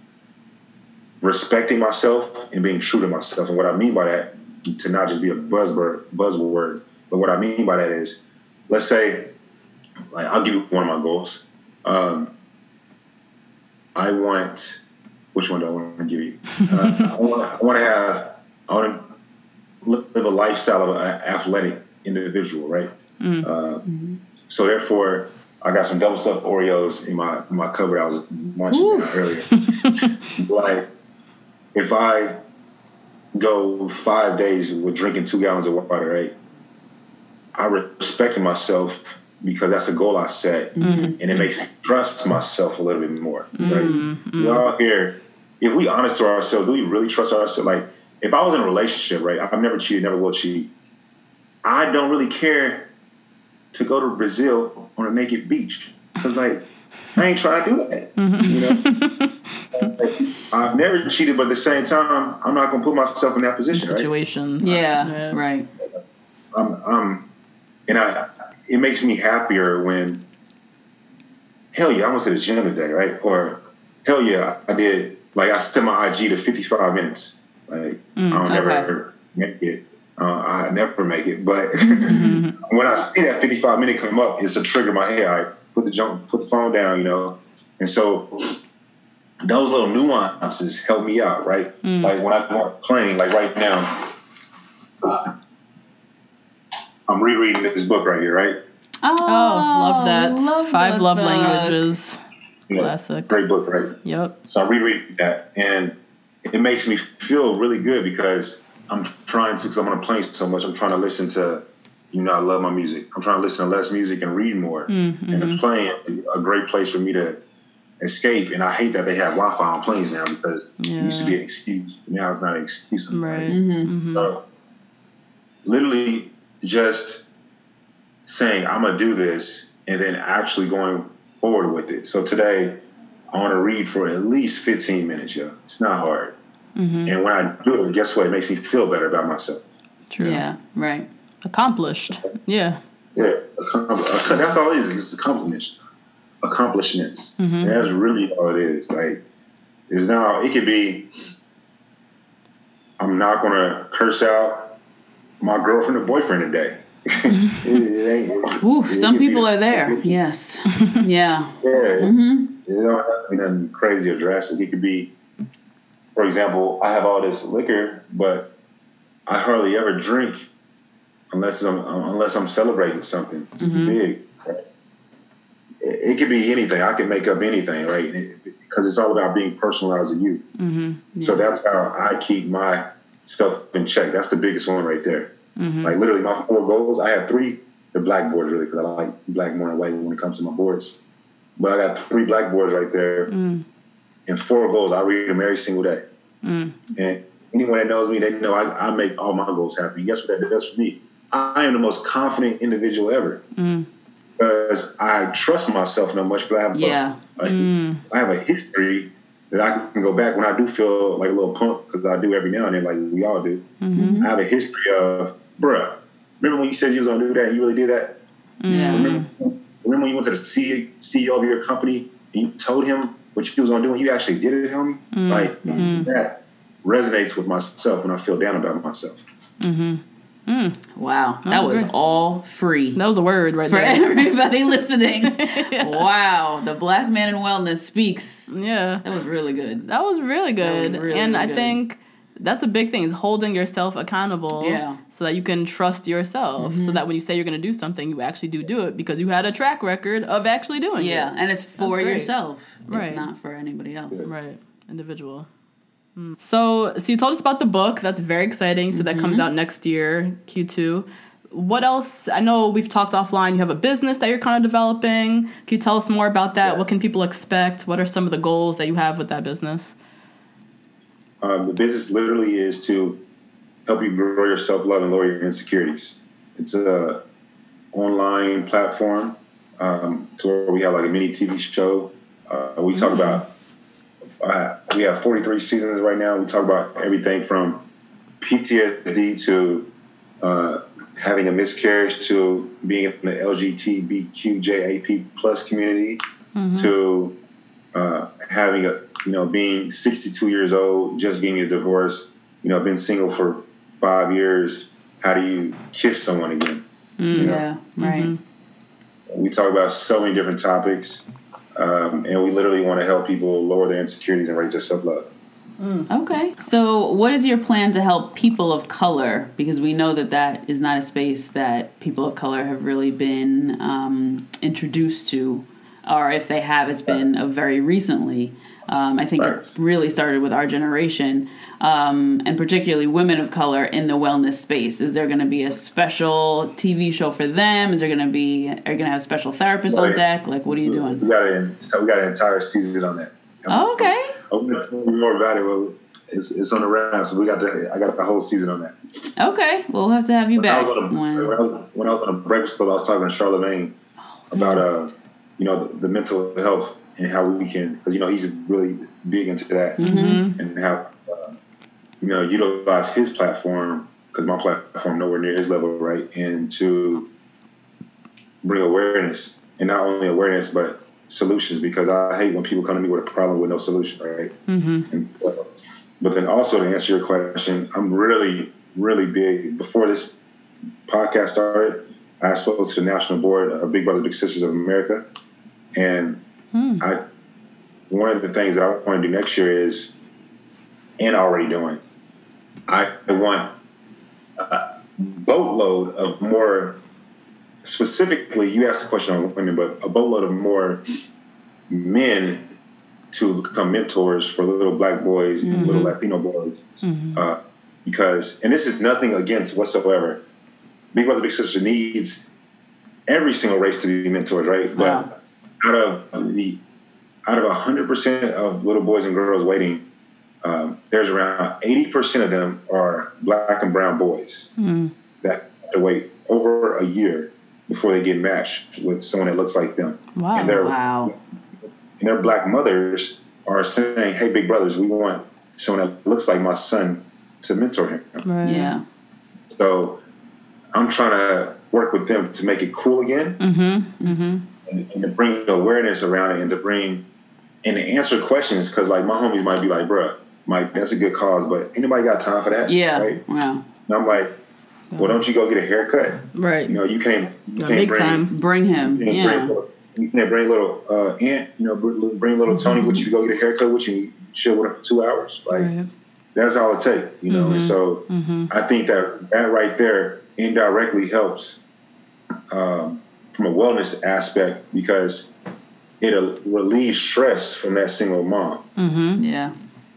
Speaker 8: respecting myself and being true to myself. And what I mean by that, to not just be a buzzword, buzzword, but what I mean by that is, let's say, like I'll give you one of my goals. Um, I want, which one do I want to give you? Uh, I want, I want to have, I want to live a lifestyle of an athletic individual, right?
Speaker 7: Mm-hmm.
Speaker 8: Uh, mm-hmm. So therefore, I got some double stuffed Oreos in my in my cupboard. I was munching on earlier. Like, if I go five days with drinking two gallons of water, right? I respect myself because that's a goal I set,
Speaker 7: mm-hmm.
Speaker 8: and it makes me trust myself a little bit more, right?
Speaker 7: Mm-hmm.
Speaker 8: We all here, if we honest to ourselves, do we really trust ourselves? Like, if I was in a relationship, right? I've never cheated, never will cheat. I don't really care to go to Brazil on a naked beach because, like, I ain't trying to do that.
Speaker 7: Mm-hmm.
Speaker 8: You know, like, I've never cheated, but at the same time, I'm not gonna put myself in that position.
Speaker 7: Situations,
Speaker 6: right? Yeah,
Speaker 7: yeah,
Speaker 6: right.
Speaker 8: I'm, I'm, and I. It makes me happier when, hell yeah, I went to the gym today, right? Or, hell yeah, I did. Like, I set my I G to fifty-five minutes. Like,
Speaker 7: mm,
Speaker 8: I don't
Speaker 7: okay.
Speaker 8: never make it. Uh, I never make it, but mm-hmm. when I see that fifty-five minute come up, it's a trigger in my head. I put the jump, put the phone down, you know. And so those little nuances help me out, right?
Speaker 7: Mm.
Speaker 8: Like when I'm playing, like right now, uh, I'm rereading this book right here, right?
Speaker 7: Oh, oh love that.
Speaker 6: Love
Speaker 7: Five
Speaker 6: that
Speaker 7: Love
Speaker 6: book.
Speaker 7: Languages.
Speaker 8: Yeah,
Speaker 7: classic.
Speaker 8: Great book, right?
Speaker 7: Yep.
Speaker 8: So I'm rereading that, and it makes me feel really good because I'm trying to, because I'm on a plane so much, I'm trying to listen to, you know, I love my music. I'm trying to listen to less music and read more.
Speaker 7: Mm-hmm.
Speaker 8: And the plane is a great place for me to escape. And I hate that they have Wi-Fi on planes now because
Speaker 7: yeah.
Speaker 8: it used to be an excuse. Now it's not an excuse.
Speaker 7: Right.
Speaker 8: Right?
Speaker 7: Mm-hmm.
Speaker 8: So literally just saying, I'm going to do this and then actually going forward with it. So today I want to read for at least fifteen minutes, yo. It's not hard.
Speaker 7: Mm-hmm.
Speaker 8: And when I do it, guess what? It makes me feel better about myself.
Speaker 7: True.
Speaker 6: Yeah, right.
Speaker 7: Accomplished. Yeah.
Speaker 8: Yeah, accompli- that's all it is. It's accomplishments. Accomplishments.
Speaker 7: Mm-hmm.
Speaker 8: That's really all it is. Like, it's now, it could be, I'm not going to curse out my girlfriend or boyfriend today. it, it ain't,
Speaker 6: Ooh,
Speaker 8: it,
Speaker 6: some
Speaker 8: it
Speaker 6: people
Speaker 8: be,
Speaker 6: are there. Yes. Yeah.
Speaker 8: Yeah.
Speaker 6: Mm-hmm.
Speaker 8: It don't have to be nothing crazy or drastic. It could be, for example, I have all this liquor, but I hardly ever drink unless I'm unless I'm celebrating something
Speaker 6: Mm-hmm.
Speaker 8: big. Right? It, it could be anything. I can make up anything, right? Because it's all about being personalized to you.
Speaker 7: Mm-hmm. Yeah.
Speaker 8: So that's how I keep my stuff in check. That's the biggest one right there.
Speaker 7: Mm-hmm.
Speaker 8: Like literally, my four goals. I have three. They're blackboards really because I like black more than white when it comes to my boards. But I got three blackboards right there,
Speaker 7: Mm.
Speaker 8: and four goals. I read them every single day.
Speaker 7: Mm.
Speaker 8: And anyone that knows me, they know I, I make all my goals happen. And guess what that does for me? I am the most confident individual ever
Speaker 7: Mm.
Speaker 8: because I trust myself no much. But I have
Speaker 6: Yeah.
Speaker 8: a, a,
Speaker 7: Mm.
Speaker 8: I have a history that I can go back when I do feel like a little punk because I do every now and then, like we all do.
Speaker 7: Mm-hmm.
Speaker 8: I have a history of, bruh, remember when you said you was gonna do that and you really did that?
Speaker 6: Yeah.
Speaker 8: Remember, remember when you went to the C E O of your company and you told him what you was gonna do and you actually did it, homie?
Speaker 7: Mm.
Speaker 8: Like
Speaker 7: Mm.
Speaker 8: that resonates with myself when I feel down about myself.
Speaker 7: Mm-hmm. Mm.
Speaker 6: Wow. That was
Speaker 7: great.
Speaker 6: all free.
Speaker 7: That was a word right
Speaker 6: For
Speaker 7: there.
Speaker 6: everybody listening. Wow. The Black Man in Wellness speaks.
Speaker 7: Yeah.
Speaker 6: That was really good.
Speaker 7: That was really good.
Speaker 6: That was really
Speaker 7: and I
Speaker 6: good.
Speaker 7: think that's a big thing is holding yourself accountable
Speaker 6: Yeah.
Speaker 7: so that you can trust yourself.
Speaker 6: Mm-hmm.
Speaker 7: So that when you say you're going to do something, you actually do do it because you had a track record of actually doing
Speaker 6: Yeah.
Speaker 7: it.
Speaker 6: And it's for
Speaker 7: great.
Speaker 6: yourself.
Speaker 7: Right.
Speaker 6: It's not for anybody else.
Speaker 7: Right. Individual. Mm. So, so you told us about the book. That's very exciting. So that comes out next year, Q two. What else? I know we've talked offline. You have a business that you're kind of developing. Can you tell us more about that?
Speaker 8: Yeah.
Speaker 7: What can people expect? What are some of the goals that you have with that business?
Speaker 8: Um, the business literally is to help you grow your self-love and lower your insecurities. It's a online platform um, to where we have like a mini T V show. Uh, we talk
Speaker 7: Mm-hmm.
Speaker 8: about, uh, we have forty-three seasons right now. We talk about everything from P T S D to uh, having a miscarriage to being in the L G B T Q I A P plus community to uh, having a, you know, being sixty-two years old, just getting a divorce, you know, been single for five years. How do you kiss someone again?
Speaker 6: Mm,
Speaker 8: You know?
Speaker 6: Yeah. Right.
Speaker 8: We talk about so many different topics, um, and we literally want to help people lower their insecurities and raise their self-love.
Speaker 6: Okay. So, what is your plan to help people of color? Because we know that that is not a space that people of color have really been um, introduced to, or if they have, it's been uh, very recently. Um, I think
Speaker 8: Right.
Speaker 6: it really started with our generation, um, and particularly women of color in the wellness space. Is there going to be a special T V show for them? Is there going to be, are you going to have special therapists on
Speaker 8: Right.
Speaker 6: deck? Like, what are you
Speaker 8: We
Speaker 6: doing?
Speaker 8: got an we got an entire season on that.
Speaker 6: Oh, okay.
Speaker 8: I want to tell you more about it. But it's it's on the round, so we got the I got the whole season on that.
Speaker 6: Okay. We'll have to have you
Speaker 8: When I
Speaker 6: back.
Speaker 8: was on a,
Speaker 6: when-
Speaker 8: when I was, when I was on a breakfast club, I was talking to Charlemagne about uh you know the, the mental health and how we can, because you know he's really big into that,
Speaker 6: Mm-hmm.
Speaker 8: and how uh, you know utilize his platform, because my platform nowhere near his level, right, and to bring awareness, and not only awareness but solutions, because I hate when people come to me with a problem with no solution, right?
Speaker 7: Mm-hmm.
Speaker 8: And, uh, but then also to answer your question, I'm really, really big. Before this podcast started, I spoke to the national board of Big Brothers Big Sisters of America, and
Speaker 7: Hmm.
Speaker 8: I one of the things that I want to do next year is, and already doing, I want a boatload of more. Specifically, you asked a question on women, but a boatload of more men to become mentors for little black boys,
Speaker 7: Mm-hmm.
Speaker 8: little Latino boys.
Speaker 7: Mm-hmm.
Speaker 8: Uh, because, and this is nothing against whatsoever, Big Brother Big Sister needs every single race to be mentors, right?
Speaker 6: Wow.
Speaker 8: But out of the out of one hundred percent of little boys and girls waiting, um, there's around eighty percent of them are black and brown boys
Speaker 7: Mm.
Speaker 8: that have to wait over a year before they get matched with someone that looks like them.
Speaker 7: Wow.
Speaker 8: And their,
Speaker 6: Wow.
Speaker 8: and their black mothers are saying, hey, big brothers, we want someone that looks like my son to mentor him.
Speaker 7: Right.
Speaker 6: Yeah.
Speaker 8: So I'm trying to work with them to make it cool again,
Speaker 7: Mm-hmm. Mm-hmm.
Speaker 8: and, and to bring awareness around it, and to bring and to answer questions. Because like my homies might be like, "Bruh, Mike, that's a good cause, but anybody got time for that?"
Speaker 6: Yeah.
Speaker 8: Right?
Speaker 6: Wow.
Speaker 8: And I'm like, well, don't you go get a haircut?
Speaker 7: Right.
Speaker 8: You know, you can't. You
Speaker 7: Gotta
Speaker 8: can't
Speaker 7: make
Speaker 8: bring,
Speaker 7: time.
Speaker 6: Bring him.
Speaker 8: You can't
Speaker 6: Yeah.
Speaker 8: bring little, you can't bring little uh, aunt. You know, bring, bring little Tony with you to go get a haircut with you. Chill with her for two hours. Like
Speaker 7: Right.
Speaker 8: that's all it takes. You know, and so
Speaker 7: Mm-hmm.
Speaker 8: I think that that right there indirectly helps um, from a wellness aspect, because it'll relieve stress from that single mom.
Speaker 7: Mm-hmm.
Speaker 6: Yeah.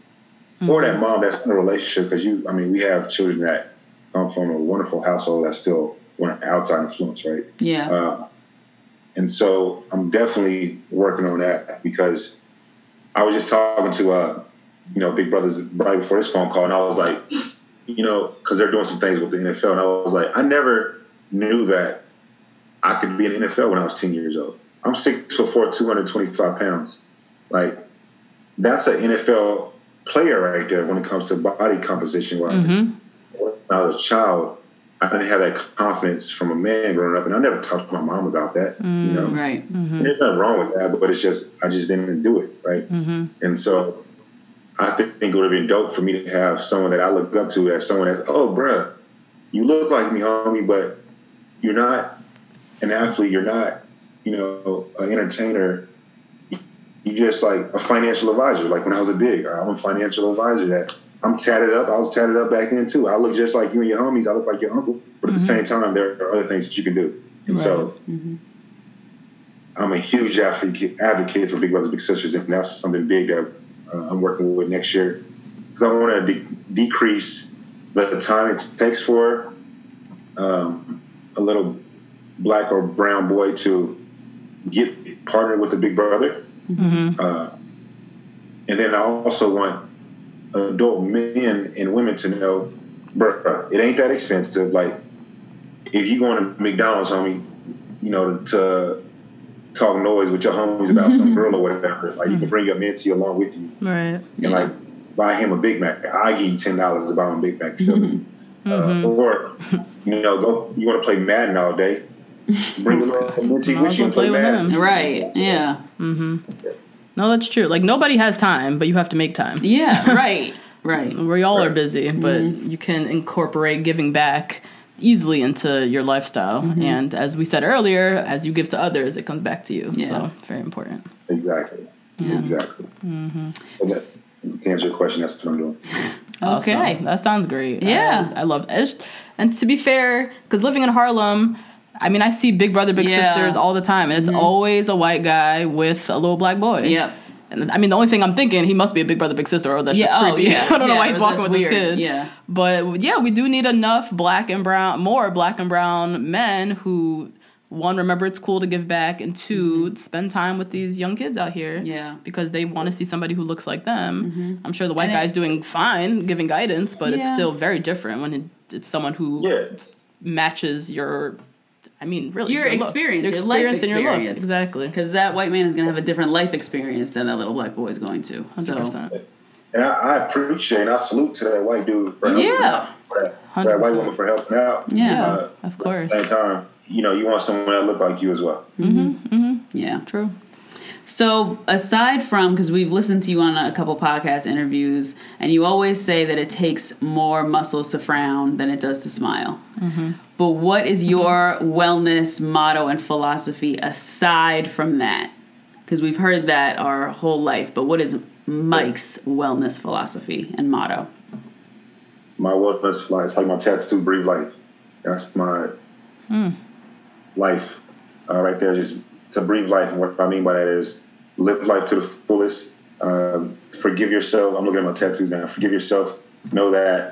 Speaker 8: Or that mom that's in a relationship, because you, I mean, we have children that come from a wonderful household that's still want outside influence, right?
Speaker 6: Yeah.
Speaker 8: Uh, and so I'm definitely working on that, because I was just talking to, uh, you know, Big Brothers right before this phone call, and I was like, you know, because they're doing some things with the N F L, and I was like, I never knew that I could be in the N F L when I was ten years old. I'm six foot four, two hundred twenty-five pounds. Like, that's an N F L player right there when it comes to body composition. Wise.
Speaker 7: Mm-hmm.
Speaker 8: When I was a child, I didn't have that confidence from a man growing up, and I never talked to my mom about that.
Speaker 7: Mm,
Speaker 8: you know,
Speaker 6: Right.
Speaker 8: and there's nothing wrong with that, but it's just I just didn't do it, right?
Speaker 7: Mm-hmm.
Speaker 8: And so I think it would have been dope for me to have someone that I look up to, as someone that's, oh, bruh, you look like me, homie, but you're not an athlete. You're not, you know, an entertainer. You're just like a financial advisor. Like when I was a big, I'm a financial advisor that I'm tatted up. I was tatted up back then too. I look just like you and your homies. I look like your uncle. But at the same time, there are other things that you can do. And
Speaker 7: Right.
Speaker 8: so
Speaker 6: Mm-hmm.
Speaker 8: I'm a huge advocate, advocate for Big Brothers Big Sisters, and that's something big that uh, I'm working with next year, because I want to de- decrease the time it takes for um, a little black or brown boy to get partnered with a big brother.
Speaker 7: Mm-hmm.
Speaker 8: Uh, and then I also want adult men and women to know, bro, it ain't that expensive. Like, if you going to McDonald's, homie, you know, to talk noise with your homies about some girl or whatever, like, you can bring your mentee along with you,
Speaker 7: Right.
Speaker 8: and like buy him a Big Mac. I give you ten dollars to buy him a Big Mac. You feel me? Uh, or you know, go. You want to play Madden all day? Bring a little mentee
Speaker 7: Might
Speaker 8: with
Speaker 7: as
Speaker 8: you
Speaker 7: well
Speaker 8: and play
Speaker 7: play with
Speaker 8: Madden.
Speaker 7: him.
Speaker 6: Right. Yeah.
Speaker 7: Mm-hmm. No, that's true. Like, nobody has time, but you have to make time.
Speaker 6: Yeah. Right. Right.
Speaker 7: We all are busy, but you can incorporate giving back easily into your lifestyle.
Speaker 6: Mm-hmm.
Speaker 7: And as we said earlier, as you give to others, it comes back to you.
Speaker 6: Yeah.
Speaker 7: So, very important.
Speaker 8: Exactly. Exactly.
Speaker 7: Mm-hmm.
Speaker 8: So that, to answer your question, that's what I'm doing.
Speaker 6: Okay.
Speaker 7: Awesome. That sounds great.
Speaker 6: Yeah.
Speaker 7: I, I love it. And to be fair, because living in Harlem, I mean, I see Big Brother, Big
Speaker 6: Yeah.
Speaker 7: Sisters all the time, and it's always a white guy with a little black boy.
Speaker 6: Yep.
Speaker 7: And I mean, the only thing I'm thinking, he must be a Big Brother, Big Sister, or that's
Speaker 6: Yeah,
Speaker 7: just
Speaker 6: oh,
Speaker 7: creepy.
Speaker 6: yeah.
Speaker 7: I don't know
Speaker 6: Yeah,
Speaker 7: why he's
Speaker 6: or
Speaker 7: walking
Speaker 6: that's
Speaker 7: with
Speaker 6: weird.
Speaker 7: this kid.
Speaker 6: Yeah.
Speaker 7: But yeah, we do need enough black and brown, more black and brown men who, one, remember it's cool to give back, and two,
Speaker 6: Mm-hmm.
Speaker 7: spend time with these young kids out here.
Speaker 6: Yeah.
Speaker 7: Because they want to see somebody who looks like them. I'm sure the white
Speaker 6: And
Speaker 7: guy's
Speaker 6: it-
Speaker 7: doing fine, giving guidance, but it's
Speaker 6: Yeah.
Speaker 7: still very different when it, it's someone who
Speaker 8: Yeah.
Speaker 7: matches your, I mean, really,
Speaker 6: Your
Speaker 7: look.
Speaker 6: experience,
Speaker 7: your
Speaker 6: your life
Speaker 7: experience and your look.
Speaker 6: experience.
Speaker 7: Exactly.
Speaker 6: Because that white man is going to have a different life experience than that little black boy is going to.
Speaker 7: one hundred percent.
Speaker 6: So,
Speaker 8: And I, I appreciate and I salute to that white dude for helping
Speaker 6: Yeah.
Speaker 8: out. For that, for that white woman for helping out.
Speaker 6: Yeah.
Speaker 8: Uh,
Speaker 7: Of course.
Speaker 8: At the same time, you know, you want someone that look like you as well.
Speaker 6: yeah.
Speaker 7: True.
Speaker 6: So aside from, because we've listened to you on a couple podcast interviews, and you always say that it takes more muscles to frown than it does to smile.
Speaker 7: Mm-hmm.
Speaker 6: But what is your wellness motto and philosophy aside from that? Because we've heard that our whole life, but what is Mike's wellness philosophy and motto?
Speaker 8: My wellness life, it's like my tattoo, breathe life. That's my life uh, right there, just to breathe life. And what I mean by that is live life to the fullest. Um, forgive yourself. I'm looking at my tattoos now. Forgive yourself. Know that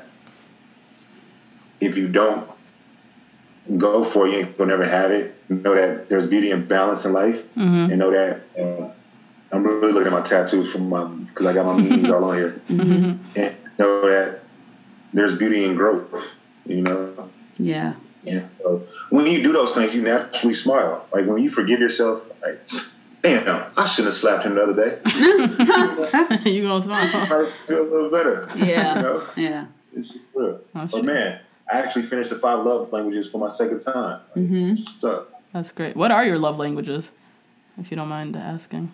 Speaker 8: if you don't go for it, you ain't gonna never have it. Know that there's beauty and balance in life,
Speaker 7: Mm-hmm.
Speaker 8: and know that uh, I'm really looking at my tattoos from my because I got my meanings all on here,
Speaker 7: Mm-hmm.
Speaker 8: and know that there's beauty in growth. You know.
Speaker 6: Yeah.
Speaker 8: Yeah. So when you do those things, you naturally smile. Like when you forgive yourself, like, damn, I shouldn't have slapped him the other day.
Speaker 7: You gonna smile?
Speaker 8: I feel a little better.
Speaker 6: Yeah.
Speaker 8: You know?
Speaker 6: Yeah.
Speaker 8: It's just real.
Speaker 7: Oh,
Speaker 8: But man, I actually finished the five love languages for my second time. Like,
Speaker 6: Mm-hmm.
Speaker 8: It's stuck.
Speaker 7: That's great. What are your love languages, if you don't mind asking?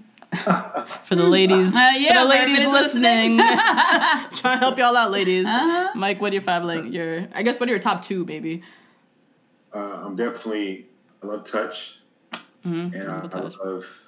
Speaker 7: For the ladies,
Speaker 6: Uh, yeah,
Speaker 7: for the ladies
Speaker 6: everybody's
Speaker 7: listening, trying to help y'all out, ladies.
Speaker 6: Uh-huh.
Speaker 7: Mike, what are your five lang- Your, I guess, what are your top two, baby?
Speaker 8: Uh, I'm definitely, I love touch.
Speaker 7: Mm-hmm.
Speaker 8: And I, I
Speaker 7: touch.
Speaker 8: love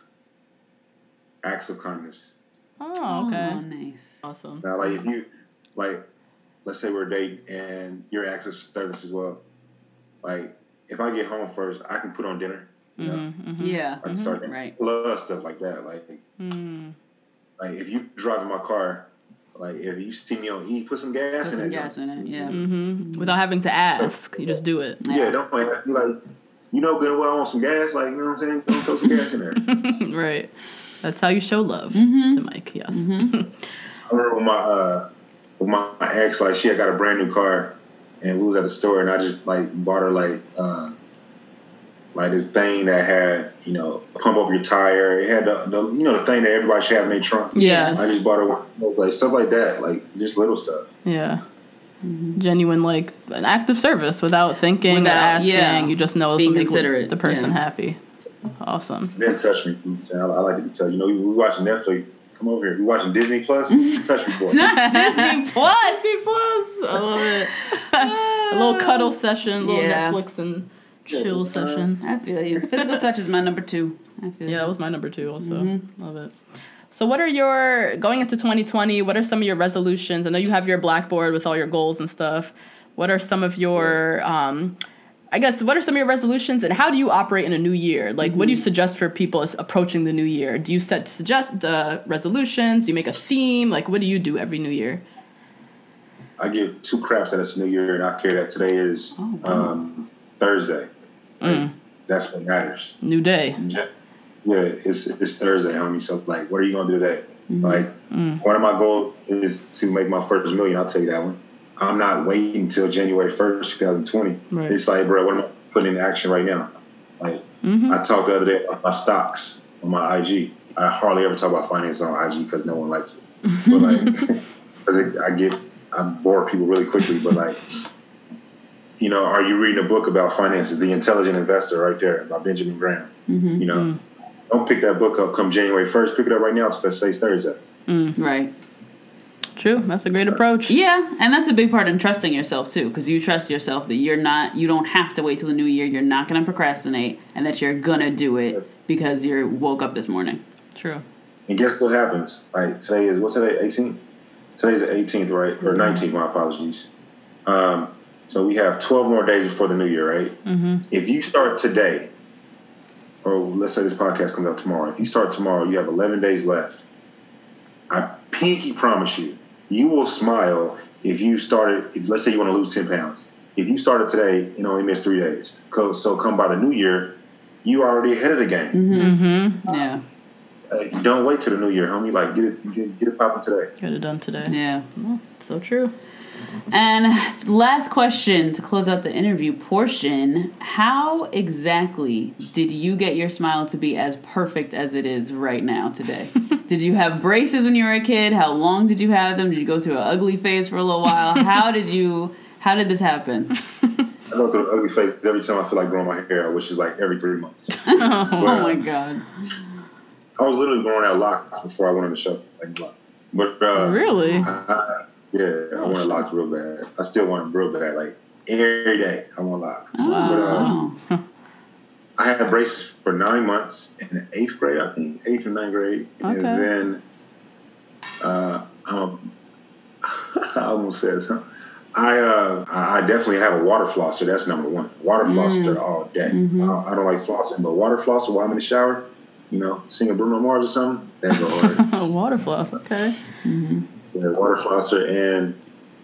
Speaker 8: acts of kindness.
Speaker 7: Oh, okay.
Speaker 6: Oh, nice.
Speaker 7: Awesome.
Speaker 8: Now, like, if you, like, let's say we're dating and you're acts of service as well. Like, if I get home first, I can put on dinner. You know?
Speaker 7: Mm-hmm, mm-hmm.
Speaker 6: Yeah.
Speaker 8: I can start
Speaker 6: Mm-hmm. Right.
Speaker 8: love stuff like that. Like,
Speaker 7: Mm.
Speaker 8: like if you driving my car, like if you see me on E, put some gas
Speaker 6: Put
Speaker 8: in
Speaker 6: some
Speaker 8: it.
Speaker 6: gas in it, yeah.
Speaker 7: Mm-hmm. Without having to ask, you just do it.
Speaker 8: Yeah, don't ask me like, you know good and well I want some gas. Like, you know what I'm saying? Don't throw some gas in there.
Speaker 7: Right. That's how you show love
Speaker 6: Mm-hmm.
Speaker 7: to Mike. Yes.
Speaker 6: Mm-hmm.
Speaker 8: I remember with my uh, with my, my ex, like she had got a brand new car, and we was at the store, and I just like bought her like uh, like this thing that had, you know, pump up your tire. It had the, the you know the thing that everybody should have in their trunk.
Speaker 7: Yes.
Speaker 8: I just bought her one, like stuff like that, like just little stuff.
Speaker 7: Yeah. Genuine, like an act of service without thinking
Speaker 6: Without-
Speaker 7: or asking.
Speaker 6: yeah.
Speaker 7: You just know
Speaker 6: Being
Speaker 7: something
Speaker 6: considerate,
Speaker 7: the person
Speaker 6: yeah.
Speaker 7: happy. Awesome.
Speaker 8: It didn't touch me. You know what I'm saying? I, I like to tell you know we watching Netflix. Come over here. We watching Disney Plus. Touch me, boy.
Speaker 7: Disney Plus. Disney Plus. I love it. A little cuddle session, a little
Speaker 6: Yeah.
Speaker 7: Netflix and chill session.
Speaker 6: I feel you. Physical touch is my number two. I feel
Speaker 7: Yeah,
Speaker 6: you.
Speaker 7: that was my number two also.
Speaker 6: Mm-hmm.
Speaker 7: Love it. So what are your, going into twenty twenty, what are some of your resolutions? I know you have your Blackboard with all your goals and stuff. What are some of your, um, I guess, what are some of your resolutions and how do you operate in a new year? Like,
Speaker 6: Mm-hmm.
Speaker 7: what do you suggest for people as approaching the new year? Do you set, suggest uh, resolutions? Do you make a theme? Like, what do you do every new year?
Speaker 8: I give two craps that it's New Year, and I care that today is
Speaker 6: Oh, wow.
Speaker 8: um, Thursday.
Speaker 7: Mm.
Speaker 8: That's what matters.
Speaker 7: New day.
Speaker 8: Just yeah, it's it's Thursday, homie. So like, what are you gonna do today?
Speaker 6: Mm-hmm.
Speaker 8: Like,
Speaker 7: Mm.
Speaker 8: one of my goals is to make my first million. I'll tell you that one. I'm not waiting until January first, twenty twenty.
Speaker 7: Right.
Speaker 8: It's like, bro, what am I putting in action right now? Like,
Speaker 7: Mm-hmm.
Speaker 8: I talked the other day about my stocks on my I G. I hardly ever talk about finance on I G because no one likes it. But like, because I get, I bore people really quickly. But like, you know, are you reading a book about finances? The Intelligent Investor, right there, by Benjamin Graham.
Speaker 6: Mm-hmm.
Speaker 8: You know, don't pick that book up come January first. Pick it up right now because today's Thursday.
Speaker 6: Right.
Speaker 7: True. That's a great approach.
Speaker 6: Yeah, and that's a big part in trusting yourself too, because you trust yourself that you're not, you don't have to wait till the new year. You're not going to procrastinate, and that you're gonna do it because you woke up this morning.
Speaker 7: True.
Speaker 8: And guess what happens? Right, today is what's today? eighteenth. Today's the eighteenth, right, or nineteenth? My apologies. Um, so we have twelve more days before the new year, right?
Speaker 7: Mm-hmm.
Speaker 8: If you start today, or let's say this podcast comes out tomorrow. If you start tomorrow, you have eleven days left. I pinky promise you, you will smile if you started. If let's say you want to lose ten pounds, if you started today and only missed three days, so come by the new year, you are already ahead of the game.
Speaker 7: Mm-hmm.
Speaker 6: Yeah.
Speaker 8: Uh, don't wait till the new year, homie. Like get it, get, get it popping today.
Speaker 7: Get it done today.
Speaker 6: Yeah.
Speaker 7: Well, so true.
Speaker 6: And last question to close out the interview portion. How exactly did you get your smile to be as perfect as it is right now today? Did you have braces when you were a kid? How long did you have them? Did you go through an ugly phase for a little while? How did you, how did this happen?
Speaker 8: I go through an ugly phase every time I feel like growing my hair out, which is like every three months.
Speaker 6: Oh,
Speaker 8: But,
Speaker 6: my God.
Speaker 8: I was literally growing out locks before I went on the show. Like, but uh,
Speaker 7: Really?
Speaker 8: I, I, yeah, I wanted locks real bad. I still want them real bad. Like every day, I want locks.
Speaker 6: Wow.
Speaker 8: But, uh, I had braces for nine months in the eighth grade, I think, eighth or ninth grade,
Speaker 7: Okay.
Speaker 8: and then uh, um, I almost said something. I uh, I definitely have a water flosser. That's number one. Water flosser all day.
Speaker 6: Mm-hmm.
Speaker 8: I, I don't like flossing, but water flosser while I'm in the shower, you know, singing Bruno Mars or something. That's hard.
Speaker 7: Water floss. Okay.
Speaker 6: Mm-hmm.
Speaker 8: Yeah, water flosser, and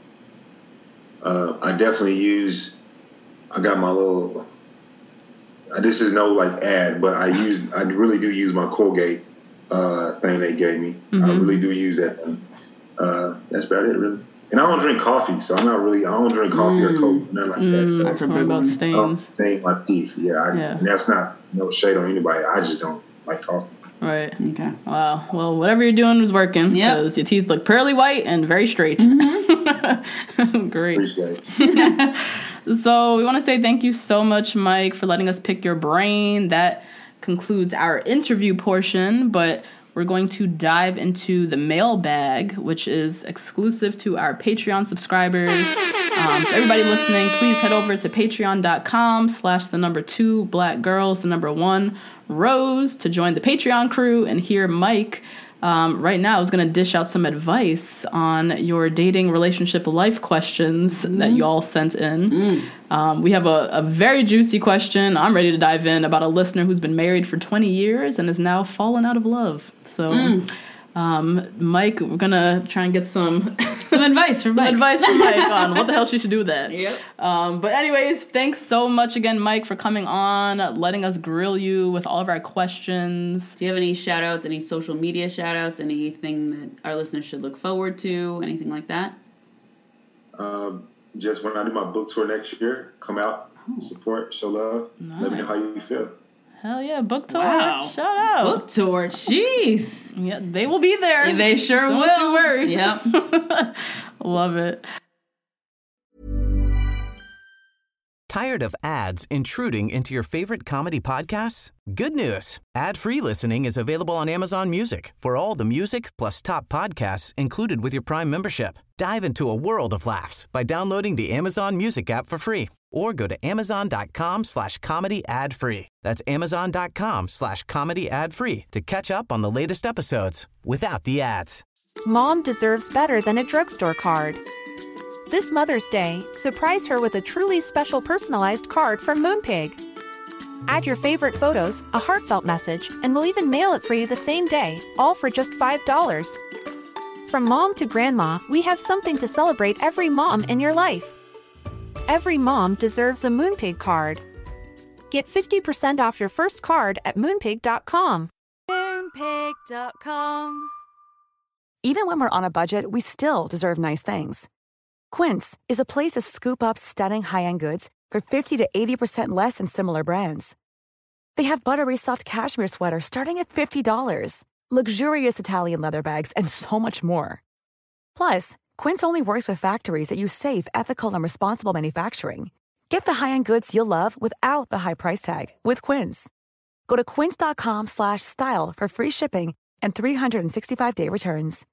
Speaker 8: uh, I definitely use. I got my little. Uh, this is no like ad, but I use. I really do use my Colgate uh, thing they gave me.
Speaker 7: Mm-hmm.
Speaker 8: I really do use that thing. Uh, that's about it, really. And I don't drink coffee, so I'm not really. I don't drink coffee
Speaker 6: Mm.
Speaker 8: or Coke, nothing like
Speaker 7: Mm,
Speaker 8: that.
Speaker 7: that's
Speaker 8: So
Speaker 7: what about
Speaker 8: I don't
Speaker 7: stains.
Speaker 8: stain my teeth. Yeah, I,
Speaker 7: Yeah.
Speaker 8: and that's not no shade on anybody. I just don't like coffee.
Speaker 7: Right.
Speaker 6: Okay.
Speaker 7: Wow. Well, whatever you're doing was working
Speaker 6: Yep.
Speaker 7: because your teeth look pearly white and very straight.
Speaker 6: Mm-hmm.
Speaker 7: Great.
Speaker 8: Appreciate it.
Speaker 7: So we want to say thank you so much, Mike, for letting us pick your brain. That concludes our interview portion, but we're going to dive into the mailbag, which is exclusive to our Patreon subscribers. Um, so everybody listening, please head over to patreon.com slash the number two black girls, the number one Rose, to join the Patreon crew and hear Mike. Um, right now, I was going to dish out some advice on your dating, relationship, life questions mm. that you all sent in. Mm. Um, we have a, a very juicy question. I'm ready to dive in about a listener who's been married for twenty years and is now fallen out of love. So, mm. um, Mike, we're going to try and get some...
Speaker 6: Some advice from
Speaker 7: Some
Speaker 6: Mike.
Speaker 7: advice from Mike on what the hell she should do with that.
Speaker 6: Yep.
Speaker 7: Um, but anyways, thanks so much again, Mike, for coming on, letting us grill you with all of our questions.
Speaker 6: Do you have any shout outs, any social media shout outs, anything that our listeners should look forward to, anything like that?
Speaker 8: Um, just when I do my book tour next year, come out, oh. support, show love, nice. Let me know how you feel.
Speaker 7: Hell yeah, book tour.
Speaker 6: Wow.
Speaker 7: Shout out.
Speaker 6: Book tour. Jeez.
Speaker 7: Yeah, they will be there.
Speaker 6: Yeah, they sure
Speaker 7: Don't
Speaker 6: will.
Speaker 7: Don't you worry.
Speaker 6: Yep.
Speaker 7: Love it.
Speaker 11: Tired of ads intruding into your favorite comedy podcasts? Good news. Ad-free listening is available on Amazon Music for all the music plus top podcasts included with your Prime membership. Dive into a world of laughs by downloading the Amazon Music app for free or go to amazon.com slash comedy ad free. That's amazon.com slash comedy ad free to catch up on the latest episodes without the ads.
Speaker 9: Mom deserves better than a drugstore card. This Mother's Day, surprise her with a truly special personalized card from Moonpig. Add your favorite photos, a heartfelt message, and we'll even mail it for you the same day, all for just five dollars. From mom to grandma, we have something to celebrate every mom in your life. Every mom deserves a Moonpig card. Get fifty percent off your first card at moonpig dot com.
Speaker 12: moonpig dot com.
Speaker 13: Even when we're on a budget, we still deserve nice things. Quince is a place to scoop up stunning high-end goods for fifty to eighty percent less than similar brands. They have buttery soft cashmere sweaters starting at fifty dollars, luxurious Italian leather bags, and so much more. Plus, Quince only works with factories that use safe, ethical, and responsible manufacturing. Get the high-end goods you'll love without the high price tag with Quince. Go to quince.com slash style for free shipping and three sixty-five day returns.